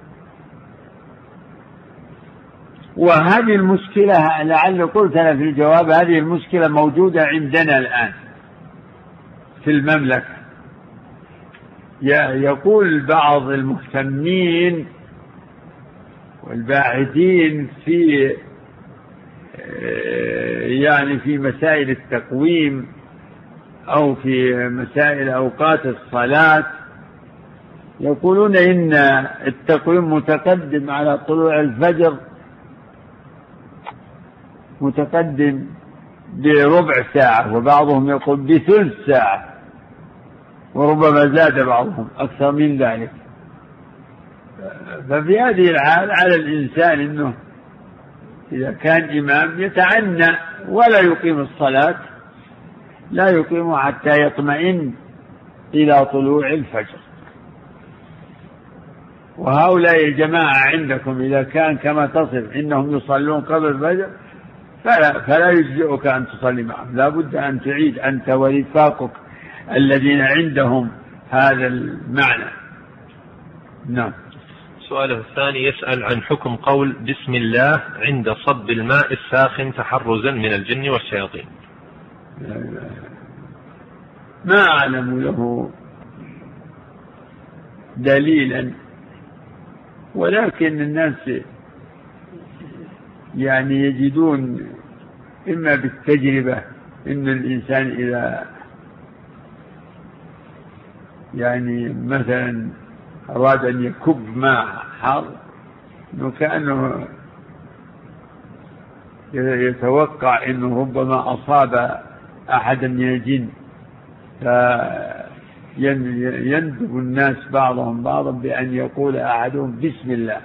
وهذه المشكلة لعل قلت أنا في الجواب، هذه المشكلة موجودة عندنا الآن في المملكة. يقول بعض المهتمين والباحثين في يعني في مسائل التقويم أو في مسائل أوقات الصلاة، يقولون إن التقويم متقدم على طلوع الفجر، متقدم بربع ساعة، وبعضهم يقول بثلث ساعة، وربما زاد بعضهم أكثر من ذلك. ففي هذه الحال على الإنسان أنه إذا كان إمام يتعنى ولا يقيم الصلاة، لا يقيم حتى يطمئن إلى طلوع الفجر. وهؤلاء الجماعة عندكم إذا كان كما تصف إنهم يصلون قبل الفجر فلا, فلا يجزئك أن تصلي معهم، لا بد أن تعيد أنت ورفاقك الذين عندهم هذا المعنى. نعم. سؤاله الثاني يسأل عن حكم قول بسم الله عند صب الماء الساخن تحرزا من الجن والشياطين. ما أعلم له دليلا، ولكن الناس يعني يجدون إما بالتجربة إن الإنسان إذا يعني مثلا أراد أن يكب ماء حار وكأنه يتوقع أنه ربما أصاب أحدا من الجن، فيندب الناس بعضهم بعضا بأن يقول أحدهم بسم الله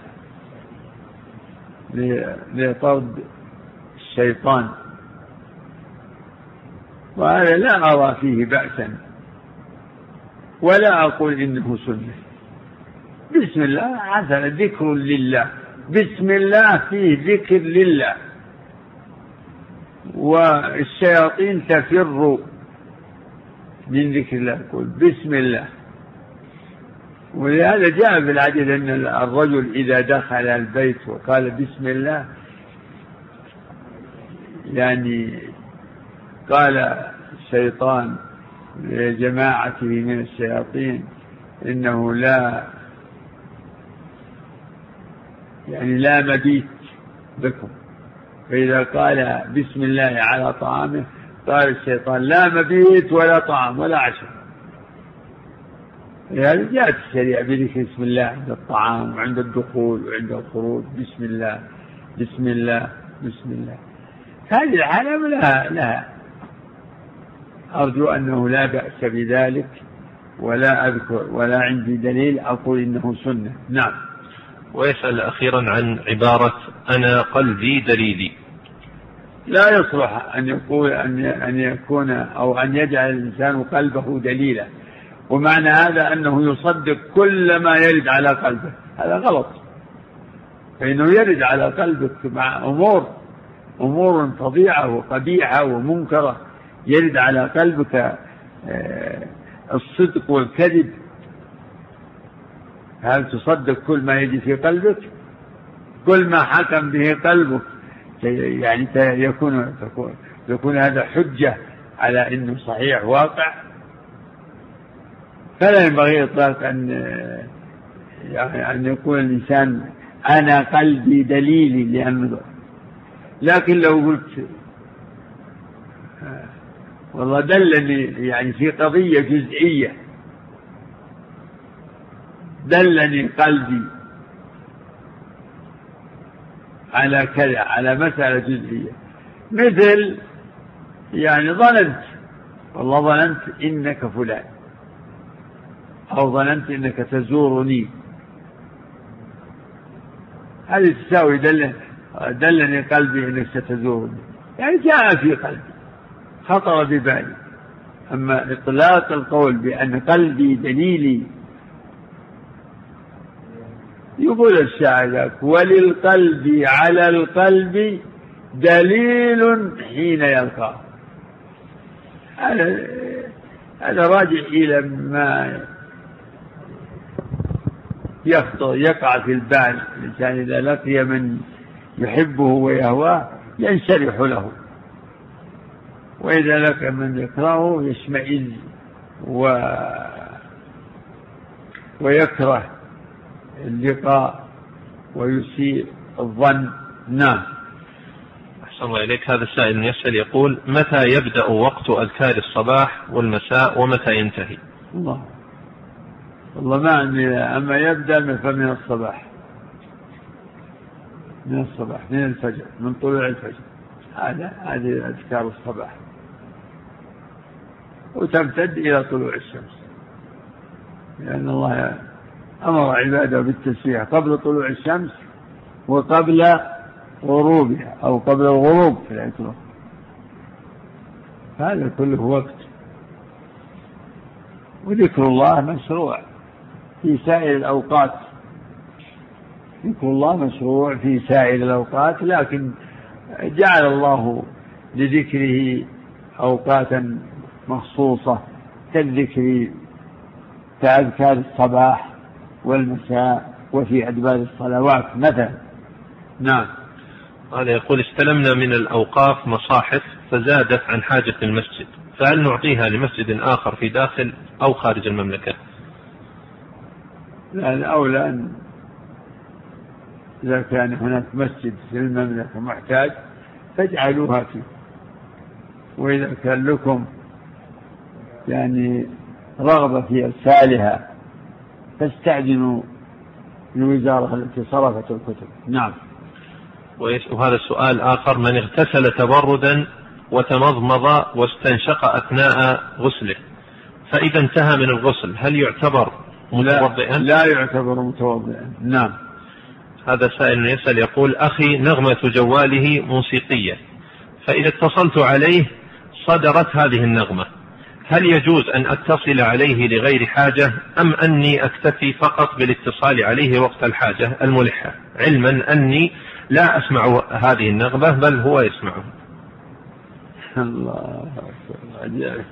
لطرد الشيطان، وهذا لا أرى فيه بأسا ولا أقول إنه سنة. بسم الله حسن، ذكر لله، بسم الله فيه ذكر لله، والشياطين تفر من ذكر الله، يقول بسم الله. ولهذا جاء في الحديث أن الرجل إذا دخل البيت وقال بسم الله يعني قال الشيطان لجماعته من الشياطين إنه لا يعني لا مبيت بكم، فإذا قال بسم الله على طعامه قال الشيطان لا مبيت ولا طعام ولا عشاء. يعني جاءت الشريعة بذكر بسم الله عند الطعام وعند الدخول وعند الخروج، بسم الله بسم الله بسم الله. هذه الحالة لها لها أرجو أنه لا بأس بذلك، ولا أذكر ولا عندي دليل أقول إنه سنة. نعم. ويسأل أخيرا عن عبارة أنا قلبي دليلي. لا يصلح أن يقول أن يكون أو أن يجعل الإنسان قلبه دليلا، ومعنى هذا أنه يصدق كل ما يرد على قلبه، هذا غلط. فإنه يرد على قلبك مع أمور أمور فظيعة وقبيحة ومنكرة، يرد على قلبك الصدق والكذب، هل تصدق كل ما يجي في قلبك؟ كل ما حكم به قلبك يعني يكون يكون هذا حجة على إنه صحيح واقع. فلا ينبغي إطلاقا أن يعني أن يقول الإنسان أنا قلبي دليلي لأنه، لكن لو قلت والله دلني يعني في قضية جزئية، دلني قلبي على كذا، على مسألة جزئية، مثل يعني ظننت والله ظننت إنك فلان، أو ظننت إنك تزورني، هذه تساوي دل دلني قلبي انك ستزورني، يعني جاء في قلبي خطر ببالي. اما اطلاق القول بان قلبي دليلي، يقول الشاعر وللقلب على القلب دليل حين يلقاه. هذا هذا راجع إلى ما يخطر يقع في البال. الإنسان إذا لقي من يحبه ويهواه ينشرح له، وإذا لقي من يكرهه يشمئز و... ويكره اللقاء ويسيء الظن. نعم. أحسن الله إليك. هذا السائل يسأل يقول متى يبدأ وقت أذكار الصباح والمساء ومتى ينتهي؟ الله والله ما عندي، أما يبدأ فمن الصباح، من الصباح من الفجر، من طلوع الفجر، هذا هذه أذكار الصباح، وتمتد إلى طلوع الشمس، لأن الله أمر عباده بالتسبيح قبل طلوع الشمس وقبل غروبها أو قبل الغروب في العتمة. هذا كله وقت. وذكر الله مشروع في سائر الأوقات، ذكر الله مشروع في سائر الأوقات، لكن جعل الله لذكره أوقاتا مخصوصة كالذكر كأذكار الصباح والمساء وفي أدبار الصلوات مثلا. نعم. هذا يقول استلمنا من الأوقاف مصاحف فزادت عن حاجة المسجد، فهل نعطيها لمسجد آخر في داخل أو خارج المملكة؟ لا، الأولى أن إذا كان هناك مسجد في المملكة محتاج فاجعلوها فيه، وإذا كان لكم يعني رغبة في إرسالها فاستعجلوا الوزارة التي صرفت الكتب. نعم. وهذا السؤال آخر: من اغتسل تبردا وتمضمض واستنشق أثناء غسله فإذا انتهى من الغسل هل يعتبر متوضئا؟ لا يعتبر متوضئا. نعم. هذا سائل يسأل يقول أخي نغمة جواله موسيقية، فإذا اتصلت عليه صدرت هذه النغمة، هل يجوز أن أتصل عليه لغير حاجة أم أني أكتفي فقط بالاتصال عليه وقت الحاجة الملحة، علما أني لا أسمع هذه النغمة بل هو يسمعها؟ الله أكبر.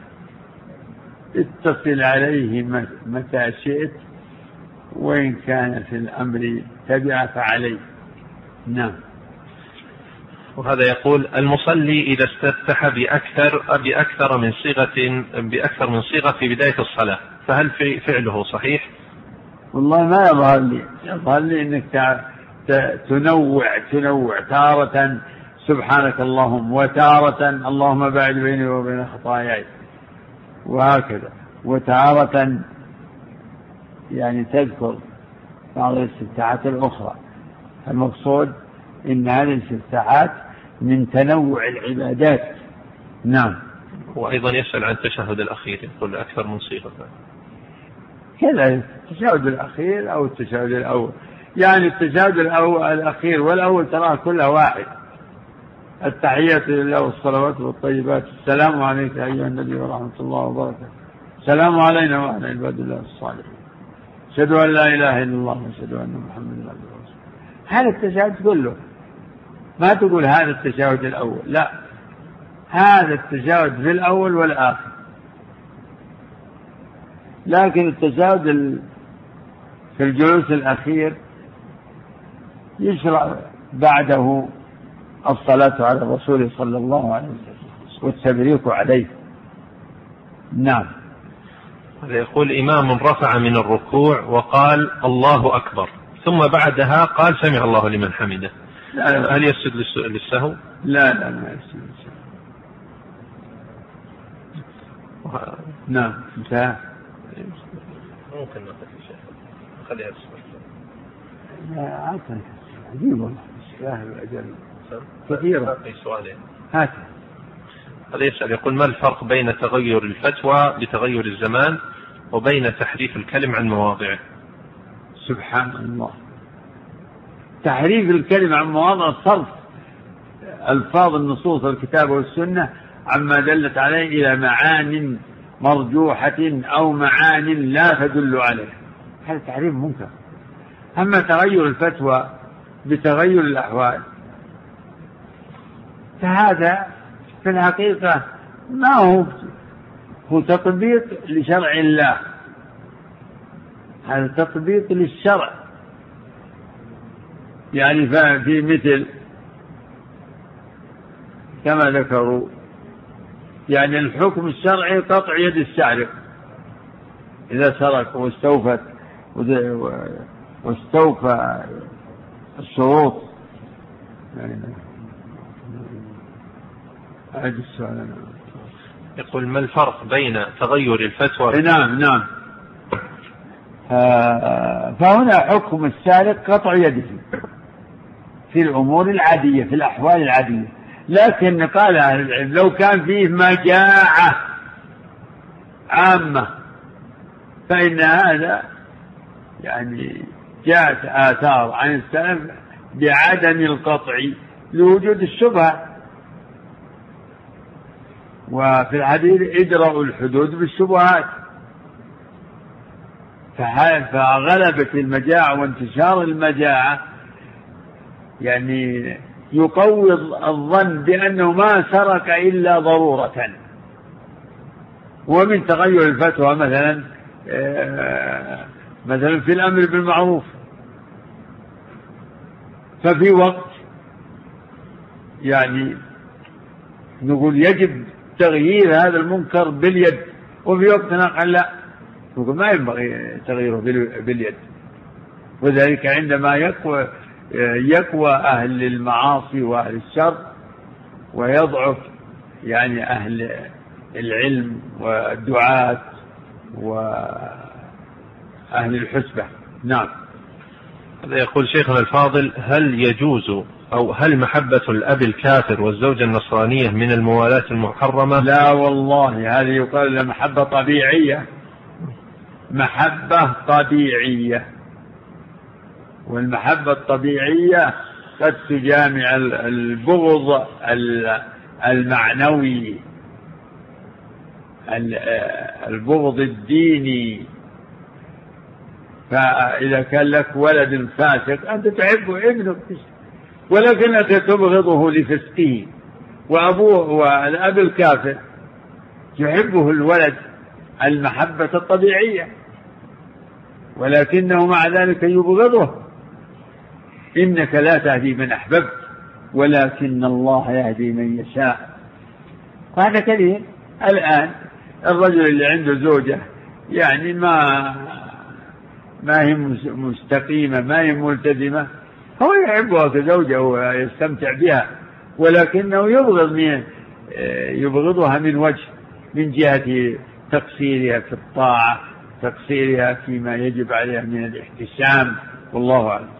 اتصل عليه متى شئت، وإن كان في الأمر تبع فعليه. نعم. وهذا يقول المصلي إذا استفتح بأكثر بأكثر من صيغة بأكثر من صيغة في بداية الصلاة فهل في فعله صحيح؟ والله ما يظهر لي، يظهر لي إنك تنوع تنوع تارة سبحانك اللهم، وتارة اللهم باعد بيني وبين خطاياي، وهكذا، وتارة يعني تذكر بعض الاستفتاحات الأخرى. المقصود إن هذه الاستفتاحات من تنوع العبادات. نعم. وأيضا يسأل عن التشهد الأخير، يقول أكثر من صيغة كذا، التشهد الأخير أو التشهد الأول، يعني التشهد الأول الأخير والأول تراه كلها واحد. التحيات لله والصلوات والطيبات، السلام عليك أيها النبي ورحمة الله وبركاته، السلام علينا وعلى عباد الله الصالحين، أشهد أن لا إله إلا الله وأشهد أن محمدا عبده ورسوله. هذا التشهد كله، ما تقول هذا التشهد الأول، لا، هذا التشهد في الأول والآخر. لكن التشهد في الجلوس الأخير يشرع بعده الصلاة على الرسول صلى الله عليه وسلم والتبريك عليه. نعم. هذا يقول إمام رفع من الركوع وقال الله أكبر ثم بعدها قال سمع الله لمن حمده، لا، هل يسجد للسهو؟ لا لا ما يسجد للسهو. نعم. انتهى. ممكن نقول شيء خليها تسمع. لا عفوا عجيب والله، السلاح الأجل كثيرة. سؤالين. هات. هذا يسأل يقول ما الفرق بين تغير الفتوى بتغير الزمان وبين تحريف الكلم عن مواضعه؟ سبحان الله، تحريف الكلمة عن مواضع الصرف ألفاظ النصوص الكتاب والسنة عما دلت عليه إلى معان مرجوحة أو معان لا تدل عليه، هذا تحريف منكر. أما تغير الفتوى بتغير الأحوال فهذا في الحقيقة ما هو هو تطبيق لشرع الله، هذا تطبيق للشرع. يعني في مثل كما ذكروا يعني الحكم الشرعي قطع يد السارق إذا سرق واستوفت واستوفى الشروط. يعني يقول ما الفرق بين تغير الفتوى؟ نعم نعم فهنا حكم السارق قطع يده في الأمور العادية في الأحوال العادية، لكن قال أهل العلم لو كان فيه مجاعة عامة فإن هذا يعني جاءت آثار عن السلف بعدم القطع لوجود الشبهة، وفي الحديث ادرأوا الحدود بالشبهات، فغلبت المجاعة وانتشار المجاعة يعني يقوي الظن بأنه ما سرق إلا ضرورة. ومن تغير الفتوى مثلا مثلا في الأمر بالمعروف، ففي وقت يعني نقول يجب تغيير هذا المنكر باليد، وفي وقت آخر لا نقول ما ينبغي تغييره باليد. وذلك عندما يقوى يقوى أهل المعاصي وأهل الشر ويضعف يعني أهل العلم والدعاة وأهل الحسبة. نعم. هذا يقول شيخنا الفاضل هل يجوز أو هل محبة الأب الكافر والزوجة النصرانية من الموالاة المحرمة؟ لا والله، هذه يقال لها محبة طبيعية، محبة طبيعية، والمحبة الطبيعية قد تجامع البغض المعنوي البغض الديني. فإذا كان لك ولد فاسق أنت تحبه ابنك ولكنك تبغضه لفسقه، وأبوه والأب الكافر يحبه الولد المحبة الطبيعية ولكنه مع ذلك يبغضه. إنك لا تهدي من أحببت ولكن الله يهدي من يشاء. وهذا كثير الآن الرجل اللي عنده زوجة يعني ما ما هي مستقيمة ما هي ملتزمة هو يحبها كزوجة ويستمتع بها، ولكنه يبغض من يبغضها من وجه من جهة تقصيرها في الطاعة، تقصيرها فيما يجب عليها من الاحتشام، والله أعلم.